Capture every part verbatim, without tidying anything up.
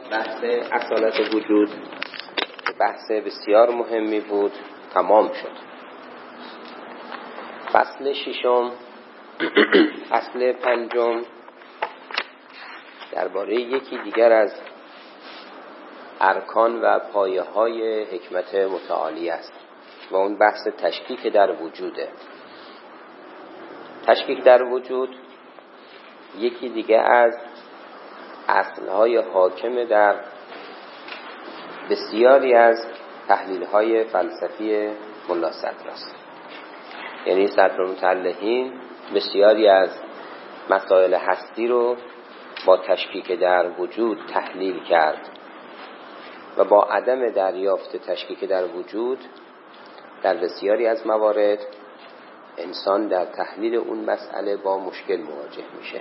بحث اصالت وجود بحث بسیار مهمی بود، تمام شد. فصل ششم فصل پنجم درباره یکی دیگر از ارکان و پایه های حکمت متعالی است و اون بحث تشکیک در وجوده. تشکیک در وجود یکی دیگه از اصلهای حاکم در بسیاری از تحلیل‌های فلسفی ملا صدر است. یعنی صدرالمتعلقین بسیاری از مسائل هستی رو با تشکیک در وجود تحلیل کرد و با عدم دریافت تشکیک در وجود در بسیاری از موارد انسان در تحلیل اون مسئله با مشکل مواجه میشه.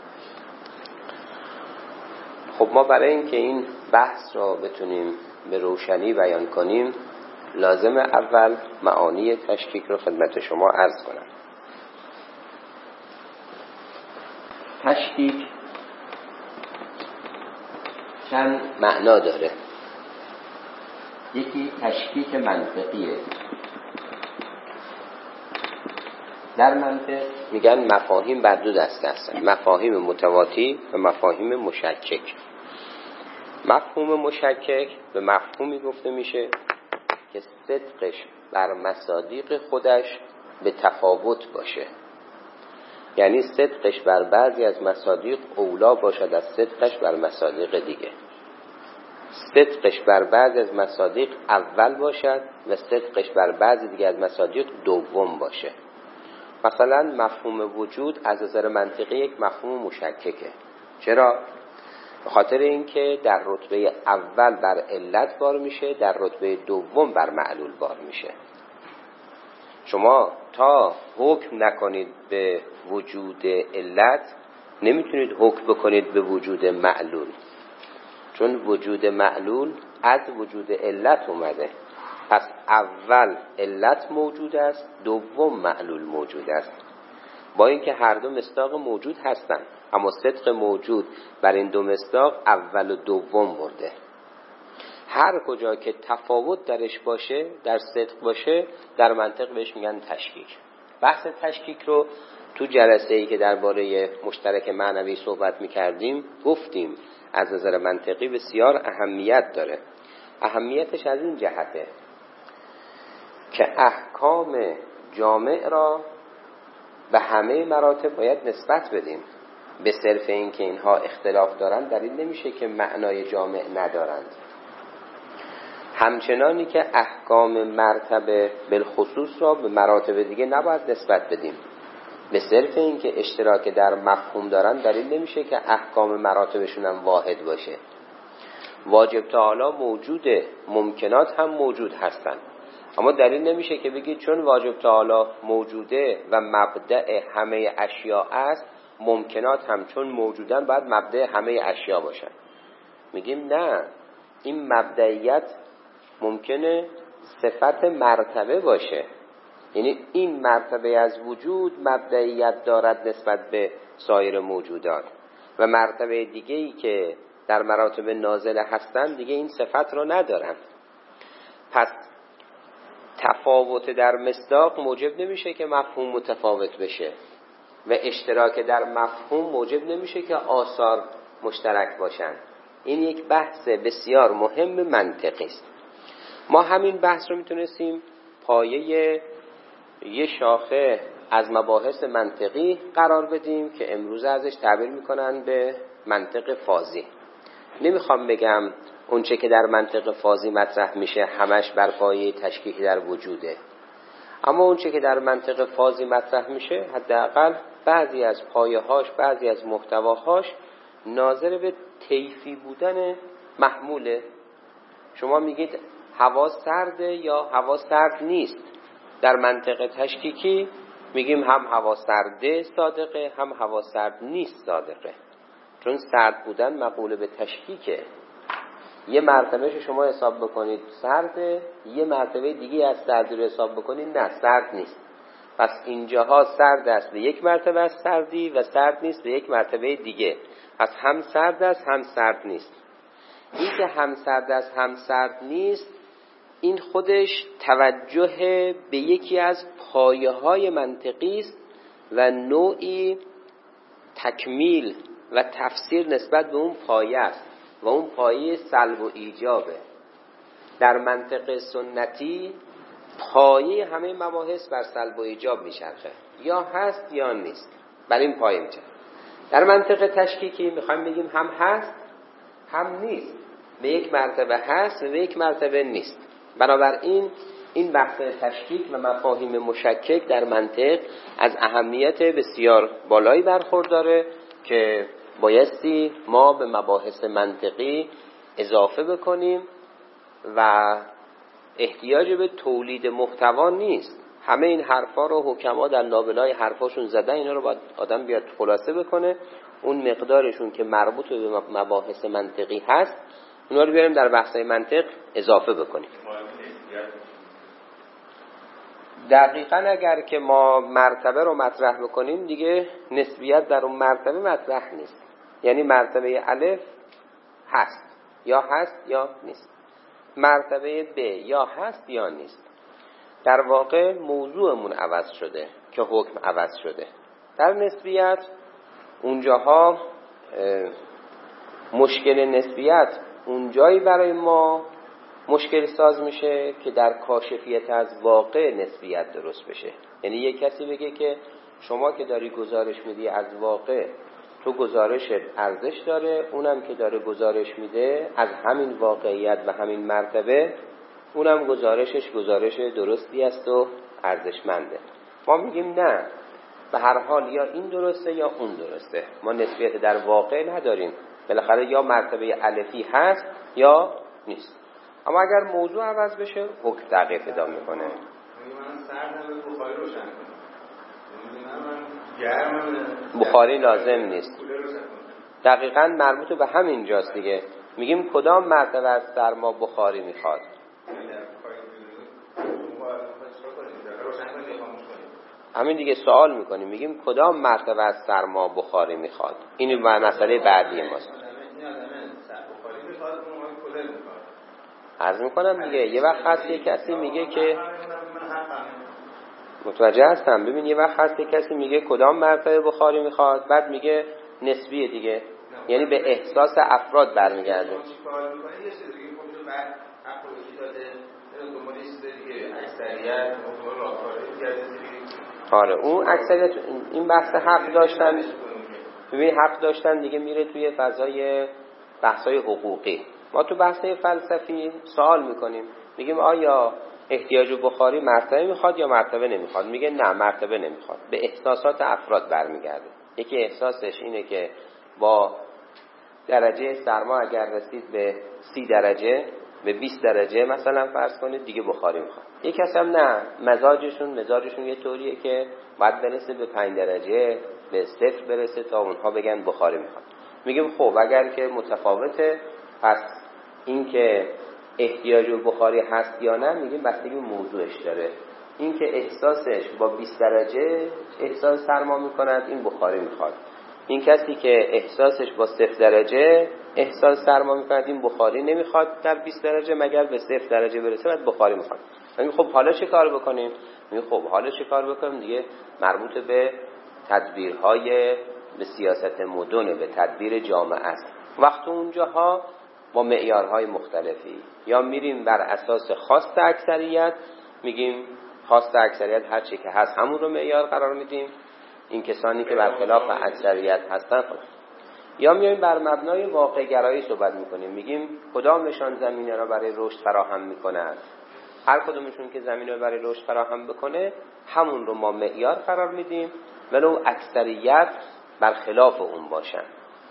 خب ما برای اینکه این بحث را بتونیم به روشنی بیان کنیم لازم اول معانی تشکیک رو خدمت شما عرض کنم. تشکیک چند معنا داره. یکی تشکیک منطقیه. در منطق میگن مفاهیم بر دو دسته هستن، مفاهیم متواتی و مفاهیم مشکک. مفهوم مشکک به مفهومی گفته میشه که صدقش بر مصادیق خودش به تفاوت باشه، یعنی صدقش بر بعضی از مصادیق اولا باشد از صدقش بر مصادیق دیگه. صدقش بر بعضی از مصادیق اول باشد و صدقش بر بعضی دیگه از مصادیق دوم باشه. مثلا مفهوم وجود از نظر منطقی یک مفهوم مشککه. چرا؟ به خاطر اینکه در رتبه اول بر علت بار میشه، در رتبه دوم بر معلول بار میشه. شما تا حکم نکنید به وجود علت نمیتونید حکم بکنید به وجود معلول، چون وجود معلول از وجود علت اومده. پس اول علت موجود است، دوم معلول موجود است، با اینکه هر دو مصداق موجود هستند، اما صدق موجود بر این دو مصداق اول و دوم برده. هر کجا که تفاوت درش باشه، در صدق باشه، در منطق بهش میگن تشکیک. بحث تشکیک رو تو جلسه ای که درباره مشترک معنوی صحبت میکردیم گفتیم از نظر منطقی بسیار اهمیت داره. اهمیتش از این جهته که احکام جامع را به همه مراتب باید نسبت بدیم. به صرف این که اینها اختلاف دارند دلیل نمیشه که معنای جامع ندارند. همچنانی که احکام مرتبه بالخصوص را به مراتب دیگه نباید نسبت بدیم. به صرف این که اشتراک در مفهوم دارند دلیل نمیشه که احکام مراتبشون هم واحد باشه. واجب تعالی موجوده، ممکنات هم موجود هستند، اما دلیل نمیشه که بگید چون واجب تعالی موجوده و مبدأ همه اشیاء است، ممکنات هم چون موجودن باید مبدأ همه اشیاء باشن. میگیم نه، این مبدئیت ممکنه صفت مرتبه باشه، یعنی این مرتبه از وجود مبدئیت دارد نسبت به سایر موجودات و مرتبه دیگه‌ای که در مراتب نازله هستند دیگه این صفت رو ندارن. پس تفاوت در مصداق موجب نمیشه که مفهوم متفاوت بشه و اشتراک در مفهوم موجب نمیشه که آثار مشترک باشن. این یک بحث بسیار مهم منطقی است. ما همین بحث رو میتونستیم پایه یه شاخه از مباحث منطقی قرار بدیم که امروز ازش تعبیر میکنن به منطق فاضی. نمیخوام بگم اون چه که در منطق فاضی مطرح میشه همش بر پایه تشکیک در وجوده، اما اون چه که در منطق فاضی مطرح میشه حداقل بعضی از پایه‌هاش، بعضی از محتواهاش ناظر به طیفی بودن محموله. شما میگید هوا سرده یا هوا سرد نیست. در منطق تشکیکی میگیم هم هوا سرده صادقه، هم هوا سرد نیست صادقه، چون سرد بودن مقوله به تشکیکه. یه مرتبهش شما حساب بکنید سرده، یه مرتبه دیگه از سردی رو حساب بکنید نه سرد نیست. پس اینجاها سرد است به یک مرتبه از سردی و سرد نیست به یک مرتبه دیگه. پس هم سرد است هم سرد نیست. این که همسرد از همسرد نیست، این خودش توجه به یکی از پایه های منطقی است و نوعی تکمیل و تفسیر نسبت به اون پایه است و اون پایه سلب و ایجابه. در منطق سنتی پایه همه مباحث بر سلب و ایجاب میچرخه، یا هست یا نیست، بر این پایه میچرخه. در منطق تشکیکی میخوایم بگیم هم هست هم نیست، به یک مرتبه هست و به یک مرتبه نیست. بنابراین این بحث تشکیک و مفاهیم مشکک در منطق از اهمیت بسیار بالایی برخورداره که بایستی ما به مباحث منطقی اضافه بکنیم و احتیاج به تولید محتوا نیست. همه این حرفا رو حکما در لابلای حرفاشون زدن، اینا رو باید آدم بیاد خلاصه بکنه، اون مقدارشون که مربوط به مباحث منطقی هست اونا رو بیاریم در بحث منطق اضافه بکنیم. دقیقاً اگر که ما مرتبه رو مطرح بکنیم دیگه نسبیت در اون مرتبه مطرح نیست. یعنی مرتبه الف هست، یا هست یا نیست. مرتبه ب یا هست یا نیست. در واقع موضوعمون عوض شده که حکم عوض شده. در نسبیت اونجاها مشکل نسبیت اونجایی برای ما مشکل ساز میشه که در کاشفیت از واقع نسبیت درست بشه. یعنی یک کسی بگه که شما که داری گزارش میدی از واقع، تو گزارشت ارزش داره، اونم که داره گزارش میده از همین واقعیت و همین مرتبه، اونم گزارشش گزارش درستی است و ارزشمنده. ما میگیم نه، به هر حال یا این درسته یا اون درسته، ما نسبیت در واقع نداریم، بالاخره یا مرتبه الفی هست یا نیست. اما اگر موضوع عوض بشه حکم تغییر پیدا میکنه. من سردم بخاری روشن کنم، من گرمم بخاری لازم نیست. دقیقاً مربوط به همین جاست دیگه. میگیم کدام مرتبه از سرما بخاری میخواد؟ همین دیگه سوال میکنیم، میگیم کدام مرتبه از سرما بخاری میخواد؟ این مسئله بعدی ماست. عرض میکنم دیگه یه وقت هست یه کسی میگه که متوجه هستم، ببین یه وقت هست یه کسی میگه کدام مرتبه بخاری میخواد، بعد میگه نسبیه دیگه، یعنی به احساس افراد برمیگرده. آره اون اکثریت این بحث حق داشتن، ببین حق داشتن دیگه میره توی فضای بحثای حقوقی. ما تو بحثای فلسفی سوال میکنیم، میگیم آیا احتیاج بخاری مرتبه میخواد یا مرتبه نمیخواد؟ میگه نه مرتبه نمیخواد، به احساسات افراد برمیگرده. یکی احساسش اینه که با درجه سرما اگر رسید به سی درجه، به بیست درجه مثلا فرض کنید دیگه بخاری میخواد. یک کس هم نه، مزاجشون مزاجشون یه طوریه که باید برسه به پنج درجه، به صفر برسه تا اونها بگن بخاری میخواد. میگیم خب اگر که متفاوته، پس این که احتیاج به بخاری هست یا نه میگیم بستگی به موضوعش داره. این که احساسش با بیست درجه احساس سرما میکند این بخاری میخواد. این کسی که احساسش با صفر درجه احساس سرما میکند این بخاری نمیخواد در بیست درجه، مگر به صفر درجه برسه بعد بخاری میخواد. میگیم خب حالا چه کار بکنیم؟ میگیم خب حالا چه کار بکنیم دیگه مربوط به تدبیرهای به سیاست مدن، به تدبیر جامعه است. وقت اونجاها با معیارهای مختلفی یا میریم بر اساس خواست اکثریت، میگیم خواست اکثریت هر چی که هست همون رو معیار قرار میدیم، این کسانی که برخلاف اکثریت هستن خلاص. یا میایم بر مبنای واقع گرایی صحبت میکنیم، میگیم کدامشان زمینه را برای رشد فراهم میکند، هر کدومشون که زمینه را برای رشد فراهم بکنه همون رو ما معیار قرار میدیم، ولو اکثریت برخلاف اون باشن.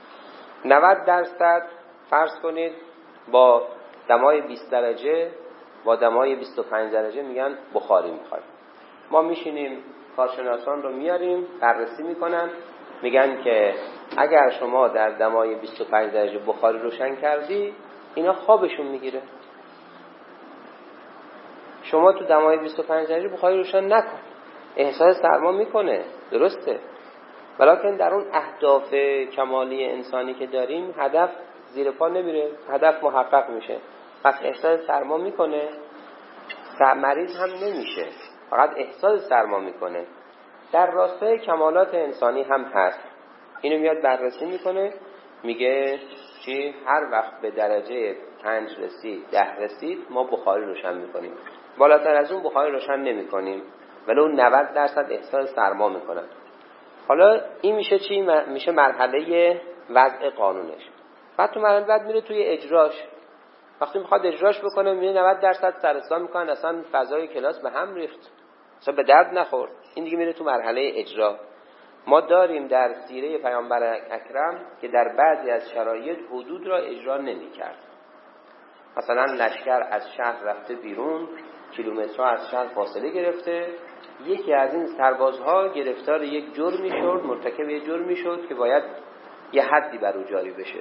نود درصد فرض کنید با دمای بیست درجه با دمای بیست و پنج درجه میگن بخاری میخواد. ما میشینیم کارشناسان رو میاریم بررسی میکنن، میگن که اگر شما در دمای بیست و پنج درجه بخاری روشن کردی اینا خوابشون میگیره، شما تو دمای بیست و پنج درجه بخاری روشن نکن، احساس سرما میکنه، درسته، ولیکن در اون اهداف کمالی انسانی که داریم هدف زیر پا نمیره، هدف محقق میشه. پس احساس سرما میکنه، مریض هم نمیشه، فقط احساس سرما میکنه. در راستای کمالات انسانی هم هست. اینو میاد بررسی میکنه، میگه چی؟ هر وقت به درجه پنج رسید، ده رسید، ما بخاری روشن میکنیم. بالاتر از اون بخاری روشن نمیکنیم، ولی اون نود درصد احساس سرما میکنن. حالا این میشه چی؟ میشه مرحله وضع قانونش. بعد تو مرحله بعد میره توی اجراش. وقتی میخواد اجراش بکنه میره نود درصد سرسام میکنن، اصلا فضای کلاس به هم ریخت، اصلا به درد نخورد. این دیگه میره تو مرحله اجرا. ما داریم در سیره پیامبر اکرم که در بعضی از شرایط حدود را اجرا نمی‌کرد. مثلا لشکر از شهر رفته بیرون، کیلومترها از شهر فاصله گرفته، یکی از این سربازها گرفتار یک جرمی شد، مرتکب یک جرمی شد که باید یه حدی بر او جاری بشه.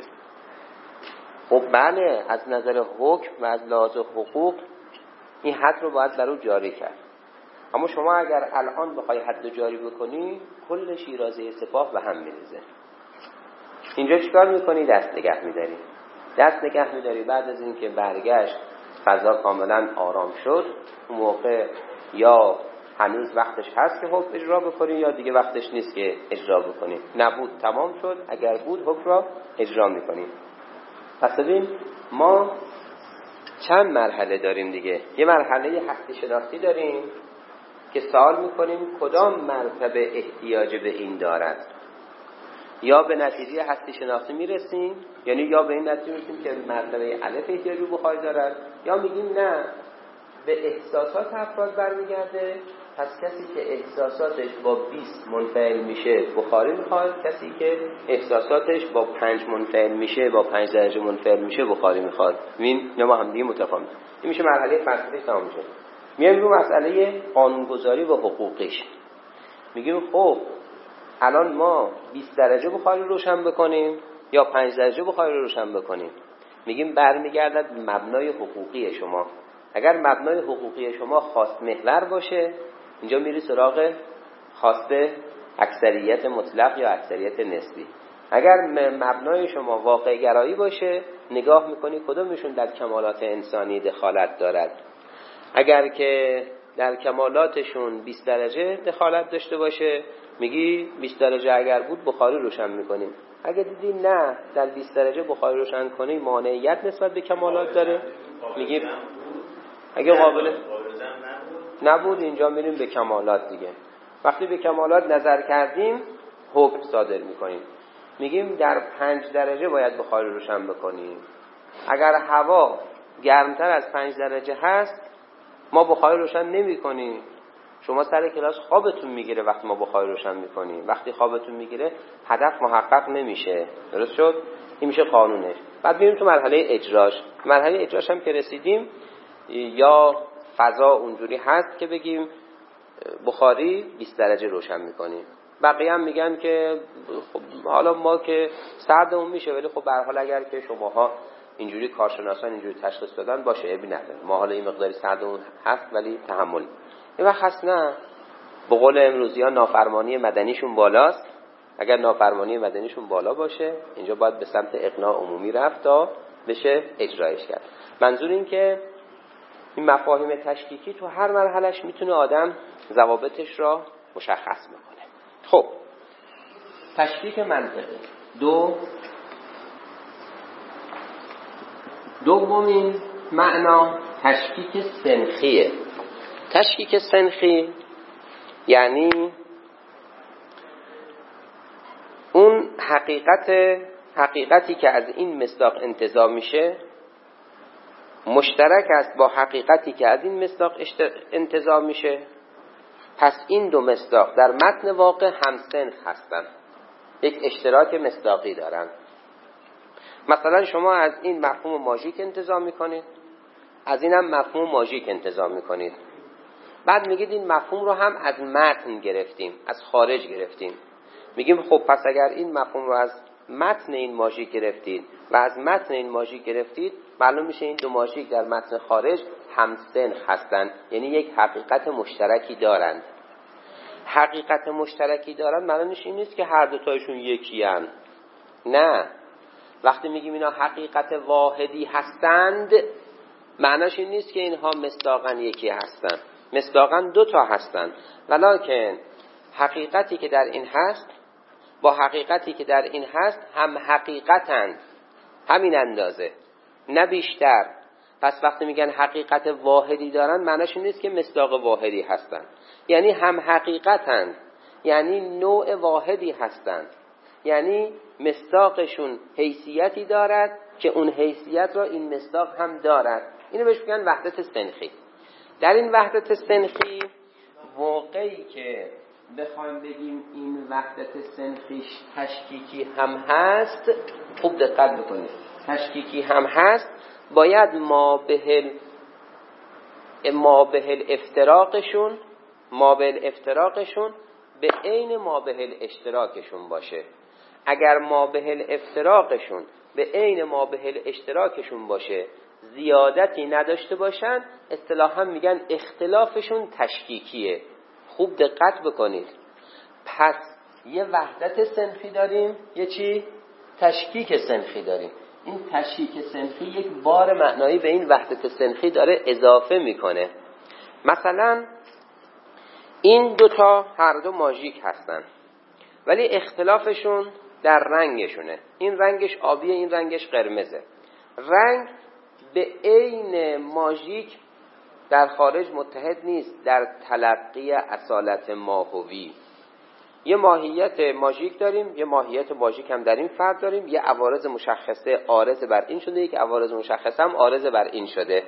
خب بله، از نظر حکم و از لحاظ حقوق این حد رو باید بر او جاری کرد. اما شما اگر الان بخوای حد جاری بکنی، کل شیرازه سپاه به هم میریزه. اینجا چیکار میکنی؟ دست نگه میداری. دست نگه میداری بعد از اینکه برگشت فضا کاملا آرام شد، اون موقع یا هنوز وقتش هست که حکم اجرا بکنی یا دیگه وقتش نیست که اجرا بکنی. نبود تمام شد، اگر بود حکم را اجرا میکنی. پس ببین ما چند مرحله داریم دیگه. یه مرحله هستی شناختی داریم که سوال میکنیم کدام مرتبه احتیاج به این دارد. یا به نتیجه هستی شناختی میرسیم، یعنی یا به این نتیجه میرسیم که مرتبه الف احتیاج به بخاری دارد، یا میگیم نه، به احساسات افراد برمیگرده. پس کسی که احساساتش با بیست منفعل میشه بخاری میخواد، کسی که احساساتش با پنج منفعل میشه، با پنج درجه منفعل میشه بخاری میخواد. این نه ما هم دیگه متفاوت. این میشه مرحله فلسفی تمام میشه. میایم رو مسئله قانونگذاری و حقوقیش. میگیم خب الان ما بیست درجه بخاری روشن بکنیم یا پنج درجه بخاری روشن بکنیم؟ میگیم برمیگردد به مبنای حقوقی شما. اگر مبنای حقوقی شما خواست محور باشه، اینجا میری سراغ خواست اکثریت مطلق یا اکثریت نسبی. اگر مبنای شما واقع گرایی باشه، نگاه میکنی کدومشون در کمالات انسانی دخالت دارد. اگر که در کمالاتشون بیست درجه دخالت داشته باشه، میگی بیست درجه اگر بود بخاری روشن میکنیم. اگر دیدی نه در بیست درجه بخاری روشن کنی مانعیت نسبت به کمالات داره، میگی اگه قابل نبود اینجا میریم به کمالات دیگه. وقتی به کمالات نظر کردیم حکم صادر میکنیم. میگیم در پنج درجه باید بخاری روشن بکنیم. اگر هوا گرمتر از پنج درجه هست ما بخاری روشن نمی کنیم. شما سر کلاس خوابتون میگیره وقتی ما بخاری روشن میکنیم. وقتی خوابتون میگیره هدف محقق نمیشه. درست شد؟ این میشه قانونش. بعد میریم تو مرحله اجراش. مرحله اجراش هم که رسیدیم، یا فضا اونجوری هست که بگیم بخاری بیست درجه روشن میکنیم. بقیه هم میگن که خب حالا ما که سردمون میشه، ولی خب به هر حال اگر که شماها اینجوری کارشناسان اینجوری تشخیص دادن باشه، ابی نداره، ما حالا این مقداری سردمون هست ولی تحمل. این وقت هست نه، به قول امروزی ها نافرمانی مدنیشون بالاست. اگر نافرمانی مدنیشون بالا باشه اینجا باید به سمت اقناع عمومی رفت تا بشه اجرایش کرد. منظور این که این مفاهیم تشکیکی تو هر مرحلهش میتونه آدم ضوابطش را مشخص بکنه. خب تشکیک منطقی دو دومین معنا تشکیک سنخیه. تشکیک سنخی یعنی اون حقیقت حقیقتی که از این مصداق انتزاع میشه مشترک است با حقیقتی که از این مصداق انتزاع میشه. پس این دو مصداق در متن واقع همسنخ هستند، یک اشتراک مصداقی دارند. مثلا شما از این مفهوم ماژیک انتزاع میکنید، از این هم مفهوم ماژیک انتزاع میکنید. بعد میگید این مفهوم رو هم از متن گرفتیم، از خارج گرفتیم. میگیم خب پس اگر این مفهوم رو از متن این ماژیک گرفتید و از متن این ماژیک گرفتید، معلوم میشه این دو ماژیک در متن خارج همسنخ هستند، یعنی یک حقیقت مشترکی دارند. حقیقت مشترکی دارند معلومش این نیست که هر دو تایشون یکی ان. نه، وقتی میگیم اینا حقیقت واحدی هستند، معناش این نیست که اینها مصداقاً یکی هستند. مصداقاً دو تا هستند، ولکن حقیقتی که در این هست با حقیقتی که در این هست هم حقیقتند، همین اندازه، نه بیشتر. پس وقتی میگن حقیقت واحدی دارن، معناش این نیست که مصداق واحدی هستند، یعنی هم حقیقتند، یعنی نوع واحدی هستند، یعنی مصداقشون حیثیتی دارد که اون حیثیت را این مصداق هم دارد. اینو بهش میگن وحدت صنخی. در این وحدت صنخی موقعی که بخوایم بگیم این وحدت صنخی تشکیکی هم هست، خوب دقت بکنید، تشکیکی هم هست، باید ما به ما به افتراقشون ما به افتراقشون به عین ما به اشتراکشون باشه. اگر ما به افتراقشون به عین ما به اشتراکشون باشه، زیادتی نداشته باشن، اصطلاحا میگن اختلافشون تشکیکیه. خوب دقت بکنید. پس یه وحدت صنفی داریم، یه چی؟ تشکیک صنفی داریم. این تشکیک صنفی یک بار معنایی به این وحدت صنفی داره اضافه میکنه. مثلا این دوتا هر دو ماژیک هستن، ولی اختلافشون در رنگشونه. این رنگش آبیه، این رنگش قرمزه. رنگ به عین ماژیک در خارج متحد نیست در تلقی اصالت ماهوی. یه ماهیت ماژیک داریم، یه ماهیت ماژیک هم در این فرد داریم. یه عوارض مشخصه عارض بر این شده، یک عوارض مشخصه هم عارض بر این شده.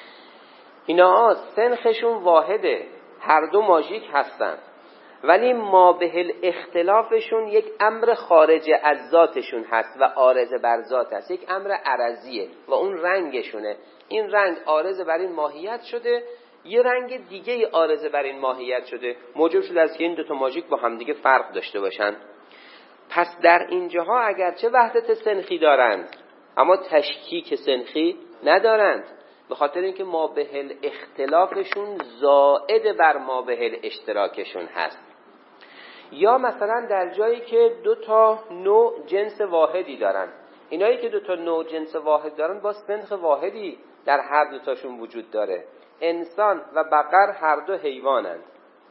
اینا سنخشون واحده، هر دو ماژیک هستن، ولی ما به اختلافشون یک امر خارج از ذاتشون هست و عارض بر ذات هست، یک امر عرضیه و اون رنگشونه. این رنگ عارض بر این ماهیت شده، یه رنگ دیگه عارض بر این ماهیت شده، موجب شده از که این دوتا ماژیک با همدیگه فرق داشته باشن. پس در اینجاها اگرچه وحدت صنخی دارند، اما تشکیک صنخی ندارند، به خاطر اینکه ما به اختلافشون زائد بر ما به اشتراکشون هست. یا مثلا در جایی که دو تا نوع جنس واحدی دارن، اینایی که دو تا نوع جنس واحد دارن با سنخ واحدی در هر دو تاشون وجود داره. انسان و بقر هر دو حیوانند،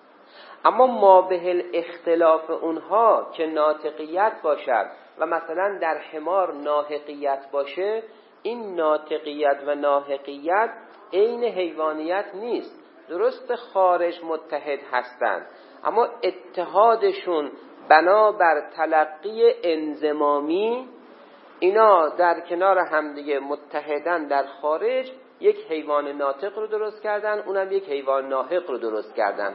اما ما به اختلاف اونها که ناطقیت باشد و مثلا در حمار ناحقیت باشه، این ناطقیت و ناحقیت عین حیوانیت نیست. درست خارج متحد هستند، اما اتحادشون بنابر تلقی انضمامی، اینا در کنار همدیگه متحدن، در خارج یک حیوان ناطق رو درست کردن، اونم یک حیوان ناحق رو درست کردن.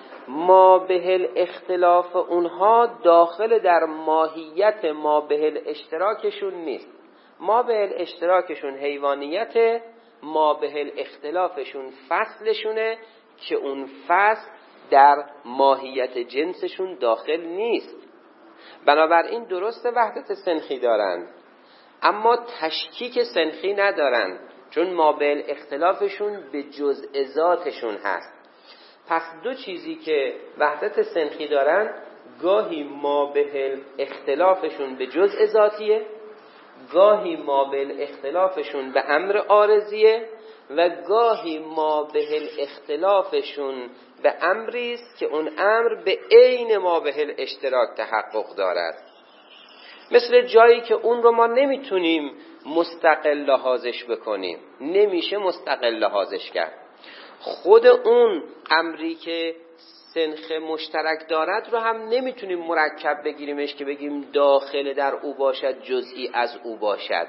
ما به اختلاف اونها داخل در ماهیت ما به اشتراکشون نیست. ما به اشتراکشون حیوانیت، ما به اختلافشون فصلشونه که اون فصل در ماهیت جنسشون داخل نیست. بنابراین درست وحدت صنخی دارند، اما تشکیک صنخی ندارند، چون ما به اختلافشون به جزء ذاتشون هست. پس دو چیزی که وحدت صنخی دارن، گاهی ما به اختلافشون به جزء ذاتیه، گاهی ما به اختلافشون به امر عارضیه و گاهی ما به اختلافشون به امری است که اون امر به عین ما به اشتراک تحقق دارد. مثل جایی که اون رو ما نمیتونیم مستقل لحاظش بکنیم، نمیشه مستقل لحاظش کرد. خود اون امری که سنخ مشترک دارد رو هم نمیتونیم مرکب بگیریمش که بگیم داخل در او باشد، جزئی از او باشد.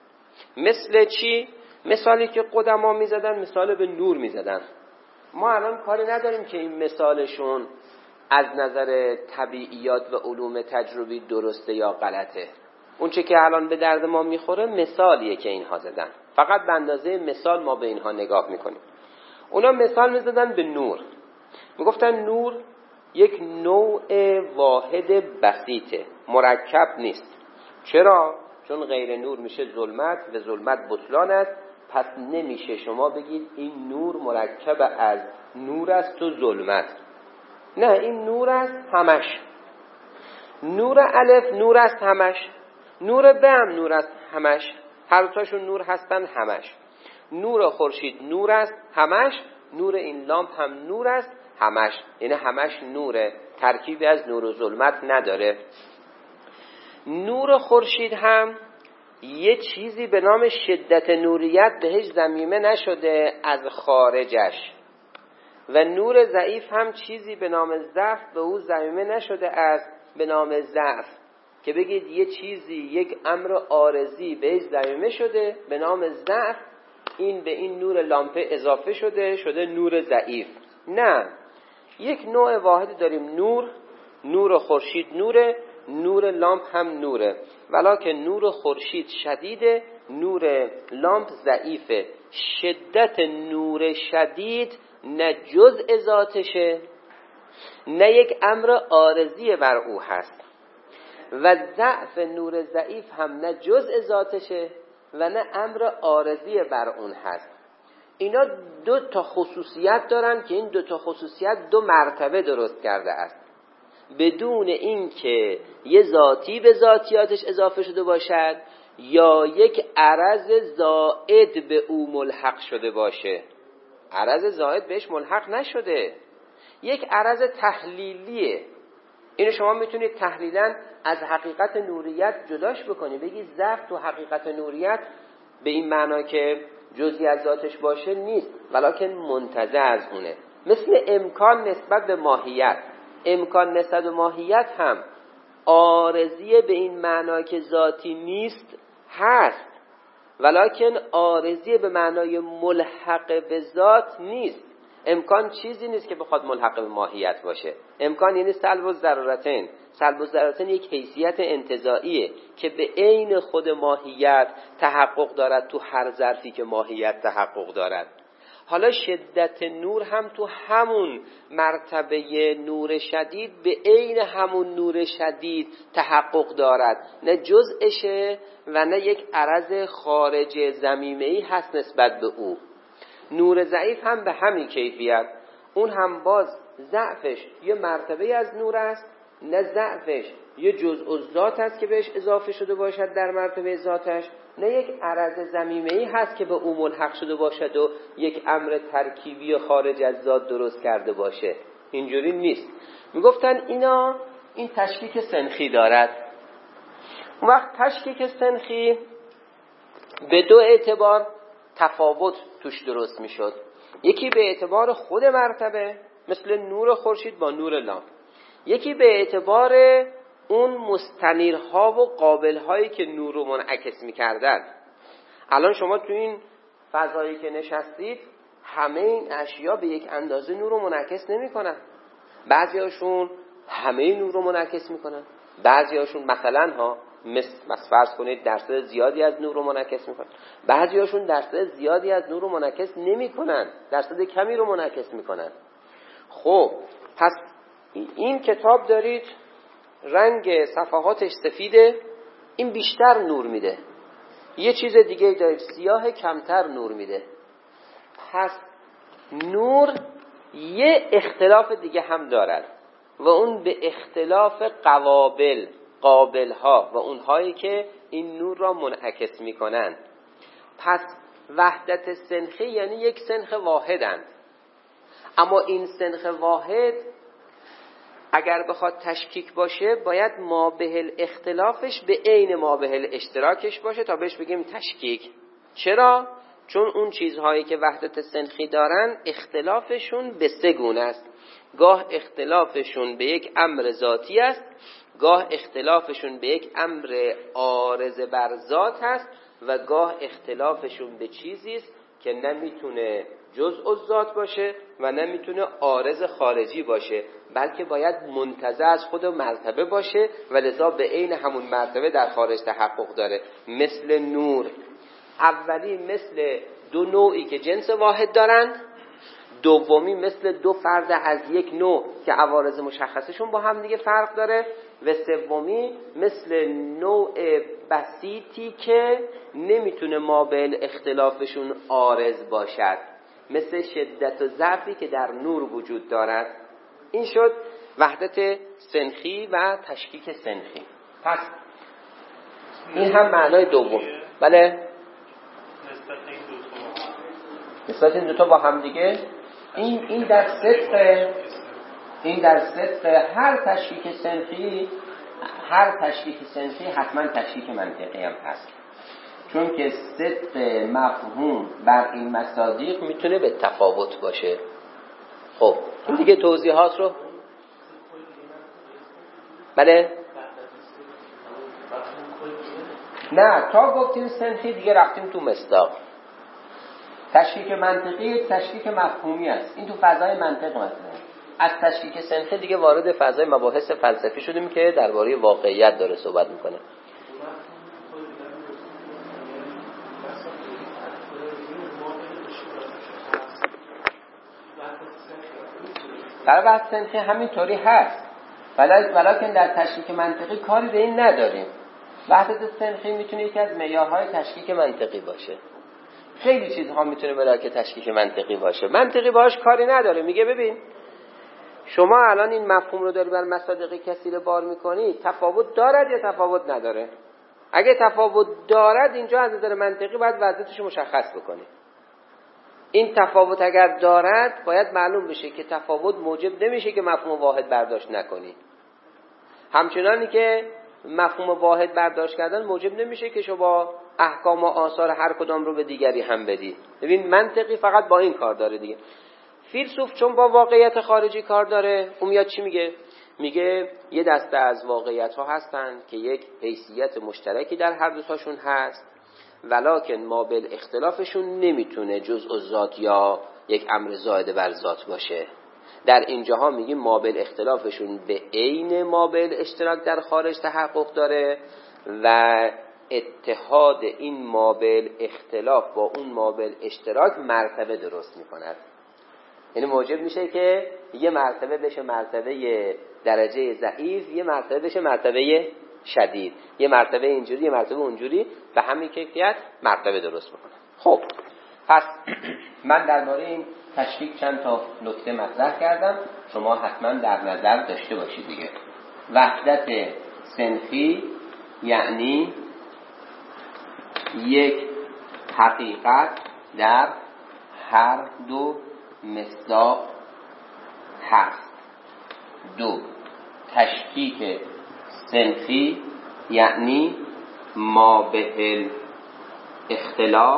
مثل چی؟ مثالی که قدما میزدن، مثال به نور میزدن. ما الان کاری نداریم که این مثالشون از نظر طبیعیات و علوم تجربی درسته یا غلطه. اون چه که الان به درد ما میخوره مثالیه که اینها زدن، فقط به اندازه مثال ما به اینها نگاه میکنیم. اونا مثال میزدن به نور، میگفتن نور یک نوع واحد بسیطه، مرکب نیست. چرا؟ چون غیر نور میشه ظلمت و ظلمت بطلان است. پس نمیشه شما بگید این نور مرکب از نور است و ظلمت. نه، این نور است همش. نور الف نور است همش، نور به هم نور است همش، هر دوتاشون نور هستن همش. نور خورشید نور است همش، نور این لامپ هم نور است همش، یعنی همش نوره، ترکیبی از نور و ظلمت نداره. نور خورشید هم یه چیزی به نام شدت نوریت بهش ضمیمه نشده از خارجش، و نور ضعیف هم چیزی به نام ضعف به او ضمیمه نشده از به نام ضعف، که بگید یه چیزی یک امر عارضی بهش ضمیمه شده به نام ضعف، این به این نور لامپه اضافه شده شده نور ضعیف. نه، یک نوع واحد داریم، نور. نور خورشید نوره، نور لامپ هم نوره، ولکن نور خورشید شدیده، نور لامپ ضعیفه. شدت نور شدید نه جزء ذاتشه، نه یک امر عارضی بر او هست، و ضعف نور ضعیف هم نه جزء ذاتشه و نه امر عارضی بر اون هست. اینا دو تا خصوصیت دارن که این دو تا خصوصیت دو مرتبه درست کرده است، بدون اینکه یه ذاتی به ذاتیاتش اضافه شده باشد یا یک عرض زائد به او ملحق شده باشه. عرض زائد بهش ملحق نشده، یک عرض تحلیلیه. اینو شما میتونید تحلیلاً از حقیقت نوریت جداش بکنید، بگید ضعف تو حقیقت نوریت به این معنا که جزئی از ذاتش باشه نیست، ولکن منتزع از اونه. مثل امکان نسبت به ماهیت، امکان نسبت به ماهیت هم عارضیه به این معنا که ذاتی نیست هست، ولکن عارضیه به معنای ملحق به ذات نیست. امکان چیزی نیست که بخواد ملحق به ماهیت باشه. امکان یعنی سلب الضرورتین. سلب الضرورتین یک حیثیت انتزاعیه که به عین خود ماهیت تحقق دارد تو هر ظرفی که ماهیت تحقق دارد. حالا شدت نور هم تو همون مرتبه نور شدید به عین همون نور شدید تحقق دارد، نه جزءشه و نه یک عرض خارج ضمیمه‌ای هست نسبت به او. نور ضعیف هم به همین کیفیت، اون هم باز ضعفش یه مرتبه از نور است، نه ضعفش یه جزء الذات است که بهش اضافه شده باشد در مرتبه ذاتش، نه یک عرض ضمیمه‌ای هست که به او ملحق شده باشد و یک امر ترکیبی خارج از ذات درست کرده باشه. اینجوری نیست. میگفتن اینا این تشکیک سنخی دارد. اون وقت تشکیک سنخی به دو اعتبار تفاوت توش درست میشد. یکی به اعتبار خود مرتبه مثل نور خورشید با نور لامپ، یکی به اعتبار اون مستنیرها و قابلهایی که نور رو منعکس میکردن. الان شما تو این فضایی که نشستید همه این اشیا به یک اندازه نور رو منعکس نمیکنن. بعضی هاشون همه نور رو منعکس میکنن، بعضی هاشون مثلا ها مثل فرض کنید درصد زیادی از نور رو منعکس میکنن، بعضی هاشون درصد زیادی از نور رو منعکس نمیکنن، درصد کمی رو منعکس میکنن. خب پس این کتاب دارید رنگ صفحاتش سفیده، این بیشتر نور میده. یه چیز دیگه دارید سیاه، کمتر نور میده. پس نور یه اختلاف دیگه هم دارد و اون به اختلاف قوابل، قابلها و اونهایی که این نور را منعکس میکنن. پس وحدت سنخی یعنی یک سنخ واحدند، اما این سنخ واحد اگر بخواد تشکیک باشه باید مابه اختلافش به عین مابه اشتراکش باشه تا بهش بگیم تشکیک. چرا؟ چون اون چیزهایی که وحدت سنخی دارن اختلافشون به سه گونه است. گاه اختلافشون به یک امر ذاتی است، گاه اختلافشون به یک امر عارض بر ذات است و گاه اختلافشون به چیزی است که نمیتونه جزء الذات باشه و نمیتونه عارض خارجی باشه، بلکه باید منتزع از خود مرتبه باشه و لذا به عین همون مرتبه در خارج تحقق داره. مثل نور، اولی مثل دو نوعی که جنس واحد دارن، دومی مثل دو فرد از یک نوع که عوارض مشخصشون با هم دیگه فرق داره، و سومی مثل نوع بسیطی که نمیتونه مابعد اختلافشون عارض باشد، مثل شدت و ضعفی که در نور وجود دارد. این شد وحدت سنخی و تشکیک سنخی. پس این هم معنای دوم. بله نسبت این دوتا با هم دیگه، این این در صدق این در صدق هر تشکیک صنفی، هر تشکیک صنفی حتما تشکیک منطقی هم هست، چون که صدق مفهوم بر این مصادیق میتونه به تفاوت باشه. خب این دیگه توضیحات رو بله نه تا گفتیم صنفی دیگه رفتیم تو مصداق. تشکیک منطقی تشکیک مفهومی است، این تو فضای منطق مثلا. از تشکیک صنفی دیگه وارد فضای مباحث فلسفی شدیم که درباره واقعیت داره صحبت میکنه. در بحث صنفی همینطوری هست، ولیکن در تشکیک منطقی کاری به این نداریم. وحدت صنفی میتونه یکی از معیارهای تشکیک منطقی باشه. خیلی چیزها میتونه برای که تشکیک منطقی باشه، منطقی باهاش کاری نداره. میگه ببین شما الان این مفهوم رو داری بر مصادیق کثیره بار میکنی، تفاوت دارد یا تفاوت نداره؟ اگه تفاوت دارد اینجا از نظر منطقی باید وضعیتش مشخص بکنی. این تفاوت اگر دارد باید معلوم بشه که تفاوت موجب نمیشه که مفهوم واحد برداشت نکنی، همچنانی که مفهوم واحد برداشت کردن موجب نمیشه که شما احکام و آثار هر کدام رو به دیگری هم بدی. ببین منطقی فقط با این کار داره دیگه. فیلسوف چون با واقعیت خارجی کار داره، اون میاد چی میگه؟ میگه یه دسته از واقعیت ها هستن که یک حیثیت مشترکی در هر دوتاشون هست، ولکن ما بل اختلافشون نمیتونه جزء ذات یا یک امر زائد بر ذات باشه. در اینجاها میگیم ما بل اختلافشون به عین ما بل اشتراک در خارج تحقق داره و اتحاد این ما بل اختلاف با اون ما بل اشتراک مرتبه درست میکند. یعنی موجب میشه که یه مرتبه بشه مرتبه درجه ضعیف، یه مرتبه بشه مرتبه شدید، یه مرتبه اینجوری یه مرتبه اونجوری، به همین کیفیت مرتبه درست بکنه. خب پس من درباره این تشکیک چند تا نکته مطرح کردم، شما حتما در نظر داشته باشید دیگه. وحدت صنفی یعنی یک حقیقت در هر دو مصداق هست. دو، تشکیک صنفی یعنی ما به اختلاف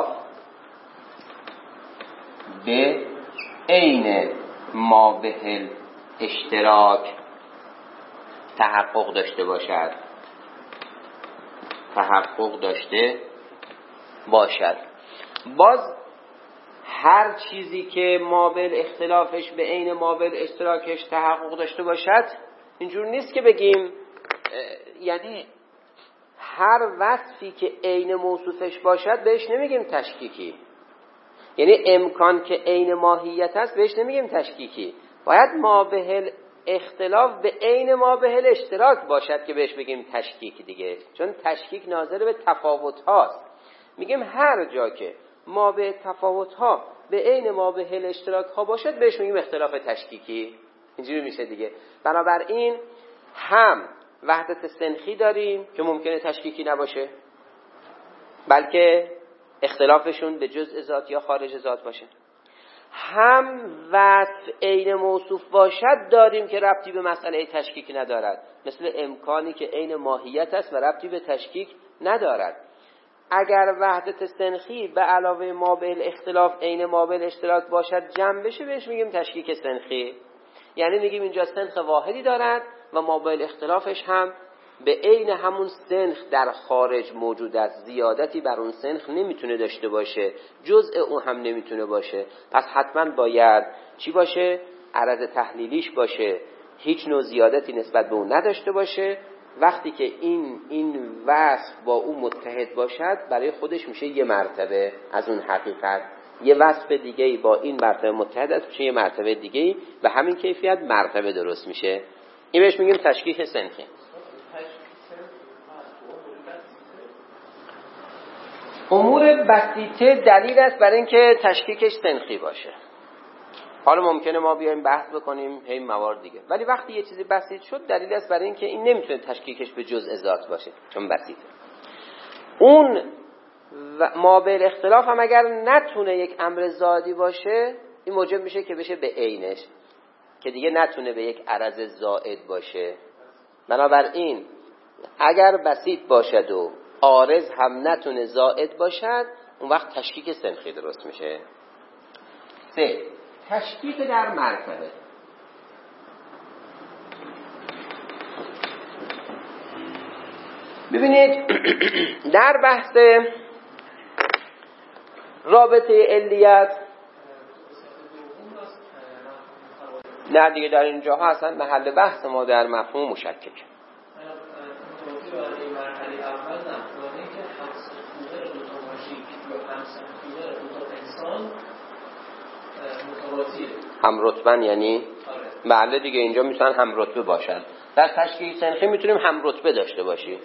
به عین ما به اشتراک تحقق داشته باشد تحقق داشته باشد باز هر چیزی که مابل اختلافش به عین مابل اشتراکش تحقق داشته باشد، اینجور نیست که بگیم یعنی هر وصفی که عین موصوفش باشد بهش نمیگیم تشکیکی، یعنی امکان که عین ماهیت هست بهش نمیگیم تشکیکی، باید مابل اختلاف به عین مابل اشتراک باشد که بهش بگیم تشکیک دیگه، چون تشکیک ناظر به تفاوت هاست. میگیم هر جا که ما به تفاوت ها به عین ما به اشتراک ها باشد بهش میگیم اختلاف تشکیکی. اینجوری میشه دیگه. بنابراین هم وحدت صنفی داریم که ممکنه تشکیکی نباشه، بلکه اختلافشون به جزء ذات یا خارج ذات باشه. هم وصف عین موصوف باشد داریم که ربطی به مسئله تشکیک ندارد، مثل امکانی که عین ماهیت است و ربطی به تشکیک ندارد. اگر وحدت صنفی به علاوه ما به اختلاف عین ما به اشتراک باشد جمع بشه بهش میگیم تشکیک صنفی، یعنی میگیم اینجا صنف واحدی دارد و ما به اختلافش هم به عین همون صنف در خارج موجود است، زیادتی بر اون صنف نمیتونه داشته باشه، جزء اون هم نمیتونه باشه. پس حتما باید چی باشه؟ عرض تحلیلیش باشه، هیچ نوع زیادتی نسبت به اون نداشته باشه. وقتی که این این وصف با اون متحد باشد برای خودش میشه یه مرتبه از اون حقیقت، یه وصف دیگه‌ای با این مرتبه متحد است میشه یه مرتبه دیگه‌ای، به همین کیفیت مرتبه درست میشه. این بهش میگیم تشکیک صنفی. امور بسیطه دلیل است برای اینکه تشکیکش صنفی باشه. حالا ممکنه ما بیایم بحث بکنیم این موارد دیگه، ولی وقتی یه چیزی بسیط شد دلیل است برای اینکه این نمیتونه تشکیکش به جزء ذات باشه چون بسیطه. اون مابعد اختلاف هم اگر نتونه یک امر زادی باشه، این موجب میشه که بشه به عینش، که دیگه نتونه به یک عرض زائد باشه. بنابراین اگر بسیط باشد و عارض هم نتونه زائد باشد، اون وقت تشکیک سنخی درست میشه. سه، تشکیک در مرتبه. ببینید در بحث رابطه علیت، نه دیگه در اینجا ها اصلا محل بحث ما در مفهوم مشکک. هم رتبن یعنی بله دیگه، اینجا میتونن هم رتبه باشن. در تشکیک سنخی میتونیم هم رتبه داشته باشیم.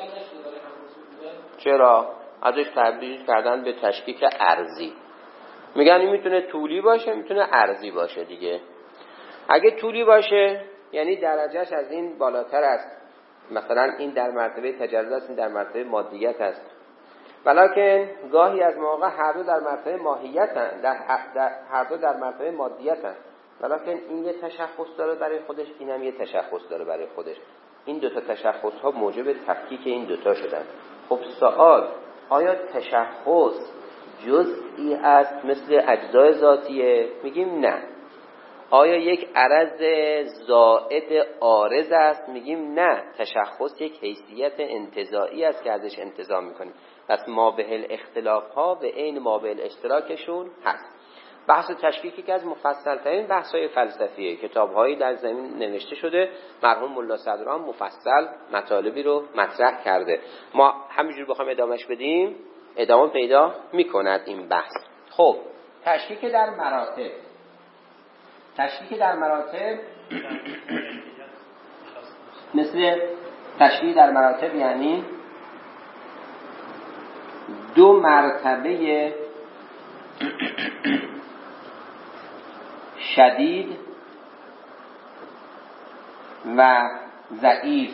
چرا؟ ازش تبدیل کردن به تشکیک ارضی. میگن این میتونه طولی باشه، میتونه ارضی باشه دیگه. اگه طولی باشه یعنی درجهش از این بالاتر است، مثلا این در مرتبه تجرد است، این در مرتبه مادیت است. ولیکن گاهی از موقع هر دو در مرتبه ماهیت هستند، در هر دو در مرتبه مادیت هستند، ولیکن این یه تشخص داره برای خودش، اینم یه تشخص داره برای خودش. این دو تا تشخص ها موجب تفکیک این دوتا شدن. خب سوال، آیا تشخص جزئی است مثل اجزای ذاتیه؟ میگیم نه. آیا یک عرض زائد عارض است؟ میگیم نه. تشخص یک حیثیت انتزاعی است که ازش انتزاع میکنیم. پس مابعد اختلاف ها به عین مابعد اشتراکشون هست. بحث تشکیکی که از مفصل ترین بحث های فلسفیه، کتاب هایی در زمین نوشته شده، مرحوم ملا صدران مفصل مطالبی رو مطرح کرده. ما همینجور بخوایم ادامهش بدیم ادامه پیدا میکند این بحث. خب تشکیک در مراتب. تشکیک در مراتب مثل تشکیک در مراتب یعنی دو مرتبه شدید و ضعیف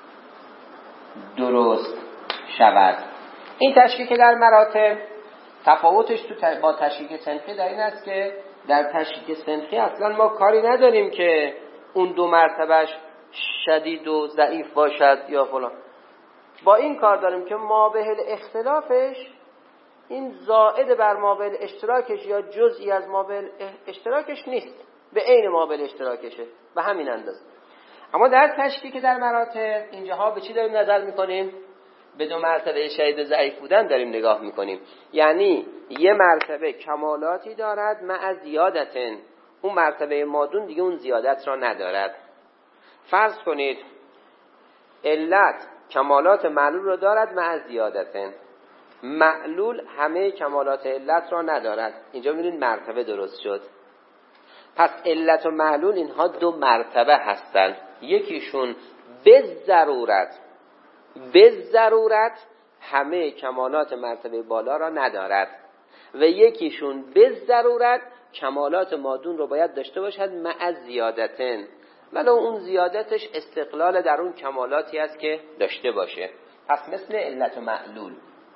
درست شود. این تشکیک در مراتب تفاوتش تو با تشکیک سنخی در این است که در تشکیک سنخی اصلا ما کاری نداریم که اون دو مرتبهش شدید و ضعیف باشد یا فلان. با این کار داریم که مابعد اختلافش این زائد بر مابعد اشتراکش یا جزئی از مابعد اشتراکش نیست، به عین مابعد اشتراکشه، به همین اندازه. اما در تشکیک در مراتب اینجاها به چی داریم نظر میکنیم؟ به دو مرتبه شدید و ضعیف بودن داریم نگاه میکنیم. یعنی یه مرتبه کمالاتی دارد مع زیادتن، اون مرتبه مادون دیگه اون زیادت را ندارد. فرض کنید علت کمالات معلول را دارد مع زیادتن، معلول همه کمالات علت را ندارد. اینجا می‌بینید مرتبه درست شد. پس علت و معلول اینها دو مرتبه هستند. یکیشون به ضرورت به ضرورت همه کمالات مرتبه بالا را ندارد و یکیشون به ضرورت کمالات مادون رو باید داشته باشد مع زیادتن، ولو اون زیادتش استقلال در اون کمالاتی است که داشته باشه. پس مثل علت و معلول.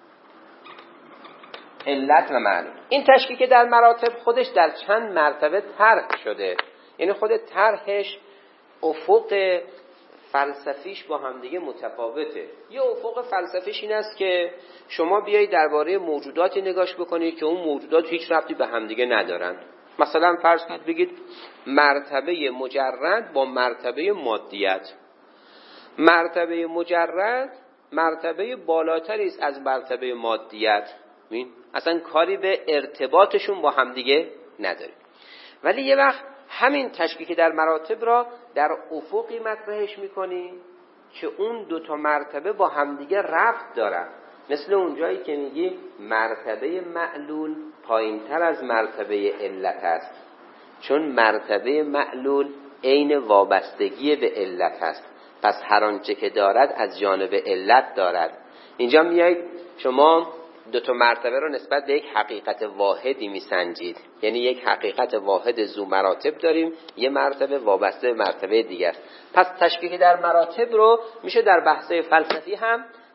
علت و معلول این تشکیک در مراتب خودش در چند مرتبه طرح شده، یعنی خود طرحش افق فلسفیش با هم دیگه متفاوته. یه افق فلسفیش این است که شما بیایید درباره موجوداتی نگاش بکنید که اون موجودات هیچ ربطی به هم دیگه ندارن. مثلا فرض کنید بگید مرتبه مجرد با مرتبه مادیت. مرتبه مجرد مرتبه بالاتری است از مرتبه مادیت. ببین اصلا کاری به ارتباطشون با هم دیگه نداره. ولی یه وقت همین تشکیک در مراتب را در افقی مطرحش میکنی که اون دو تا مرتبه با همدیگه ربط دارن. مثل اونجایی که میگی مرتبه معلول پایینتر از مرتبه علت است، چون مرتبه معلول عین وابستگی به علت است، پس هر آنچه که دارد از جانب علت دارد. اینجا میایید شما دو تا مرتبه رو نسبت به یک حقیقت واحدی میسنجید، یعنی یک حقیقت واحد ذو مراتب داریم، یه مرتبه وابسته به مرتبه دیگر. پس تشکیک در مراتب رو میشه در بحث فلسفی هم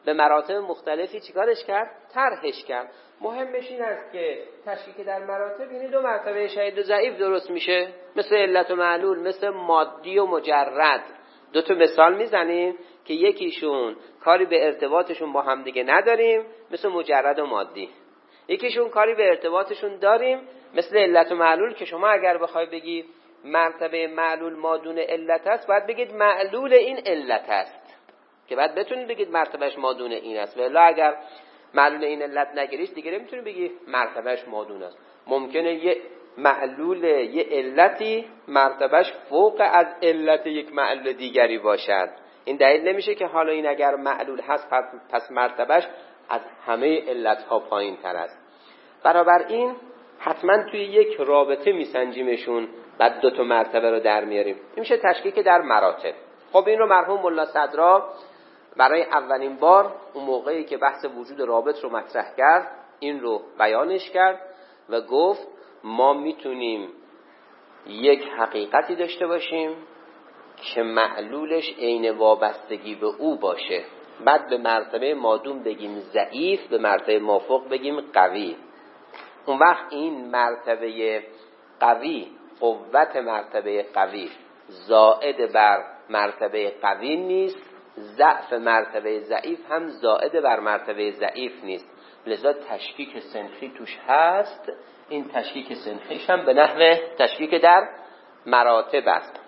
به مراتب مختلفی چیکارش کرد؟ طرحش کرد. مهمش این است که تشکیک در مراتب یعنی دو مرتبه شدید و ضعیف درست میشه، مثل علت و معلول، مثل مادی و مجرد. دو تا مثال میزنیم که یکیشون کاری به ارتباطشون با هم دیگه نداریم، مثل مجرد و مادی. یکیشون کاری به ارتباطشون داریم، مثل علت و معلول، که شما اگر بخوای بگی مرتبه معلول مادون علت است، باید بگید معلول این علت است، که بعد بتونید بگید مرتبهش مادون این است. ولی اگر معلول این علت نگیریش دیگه نمیتونید بگی مرتبهش مادون است. ممکنه یه معلول یه علتی مرتبهش فوق از علت یک معلول دیگری باشد. این دلیل نمیشه که حالا این اگر معلول هست پس مرتبهش از همه علتها پایین تر است. برابر این حتما توی یک رابطه میسنجیمشون، بعد دو تا مرتبه رو در میاریم. این میشه تشکیک در مراتب. خب این رو مرحوم ملا صدرا برای اولین بار اون موقعی که بحث وجود رابط رو مطرح کرد این رو بیانش کرد و گفت ما میتونیم یک حقیقتی داشته باشیم که معلولش عین وابستگی به او باشه، بعد به مرتبه مادون بگیم ضعیف، به مرتبه مافوق بگیم قوی. اون وقت این مرتبه قوی، قوت مرتبه قوی زائد بر مرتبه قوی نیست، ضعف مرتبه ضعیف هم زائد بر مرتبه ضعیف نیست، لذا تشکیک صنفی توش هست. این تشکیک صنفیش هم به نحو تشکیک در مراتب است.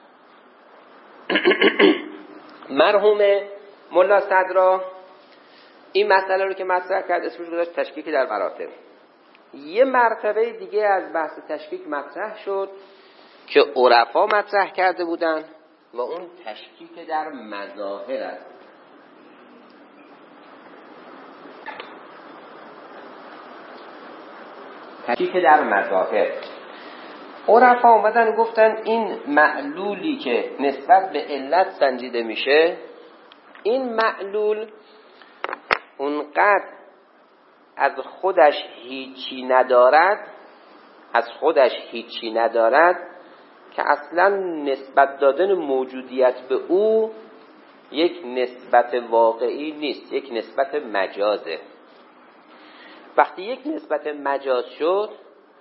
مرحوم ملا صدرا این مسئله رو که مطرح کرد اسمش گذاشت تشکیک در مراتب. یه مرتبه دیگه از بحث تشکیک مطرح شد که عرفا مطرح کرده بودن و اون تشکیک در مظاهر است. تشکیک در مظاهر. عرفا اومدن گفتن این معلولی که نسبت به علت سنجیده میشه، این معلول اونقدر از خودش هیچی ندارد از خودش هیچی ندارد که اصلا نسبت دادن موجودیت به او یک نسبت واقعی نیست، یک نسبت مجازه. وقتی یک نسبت مجاز شد،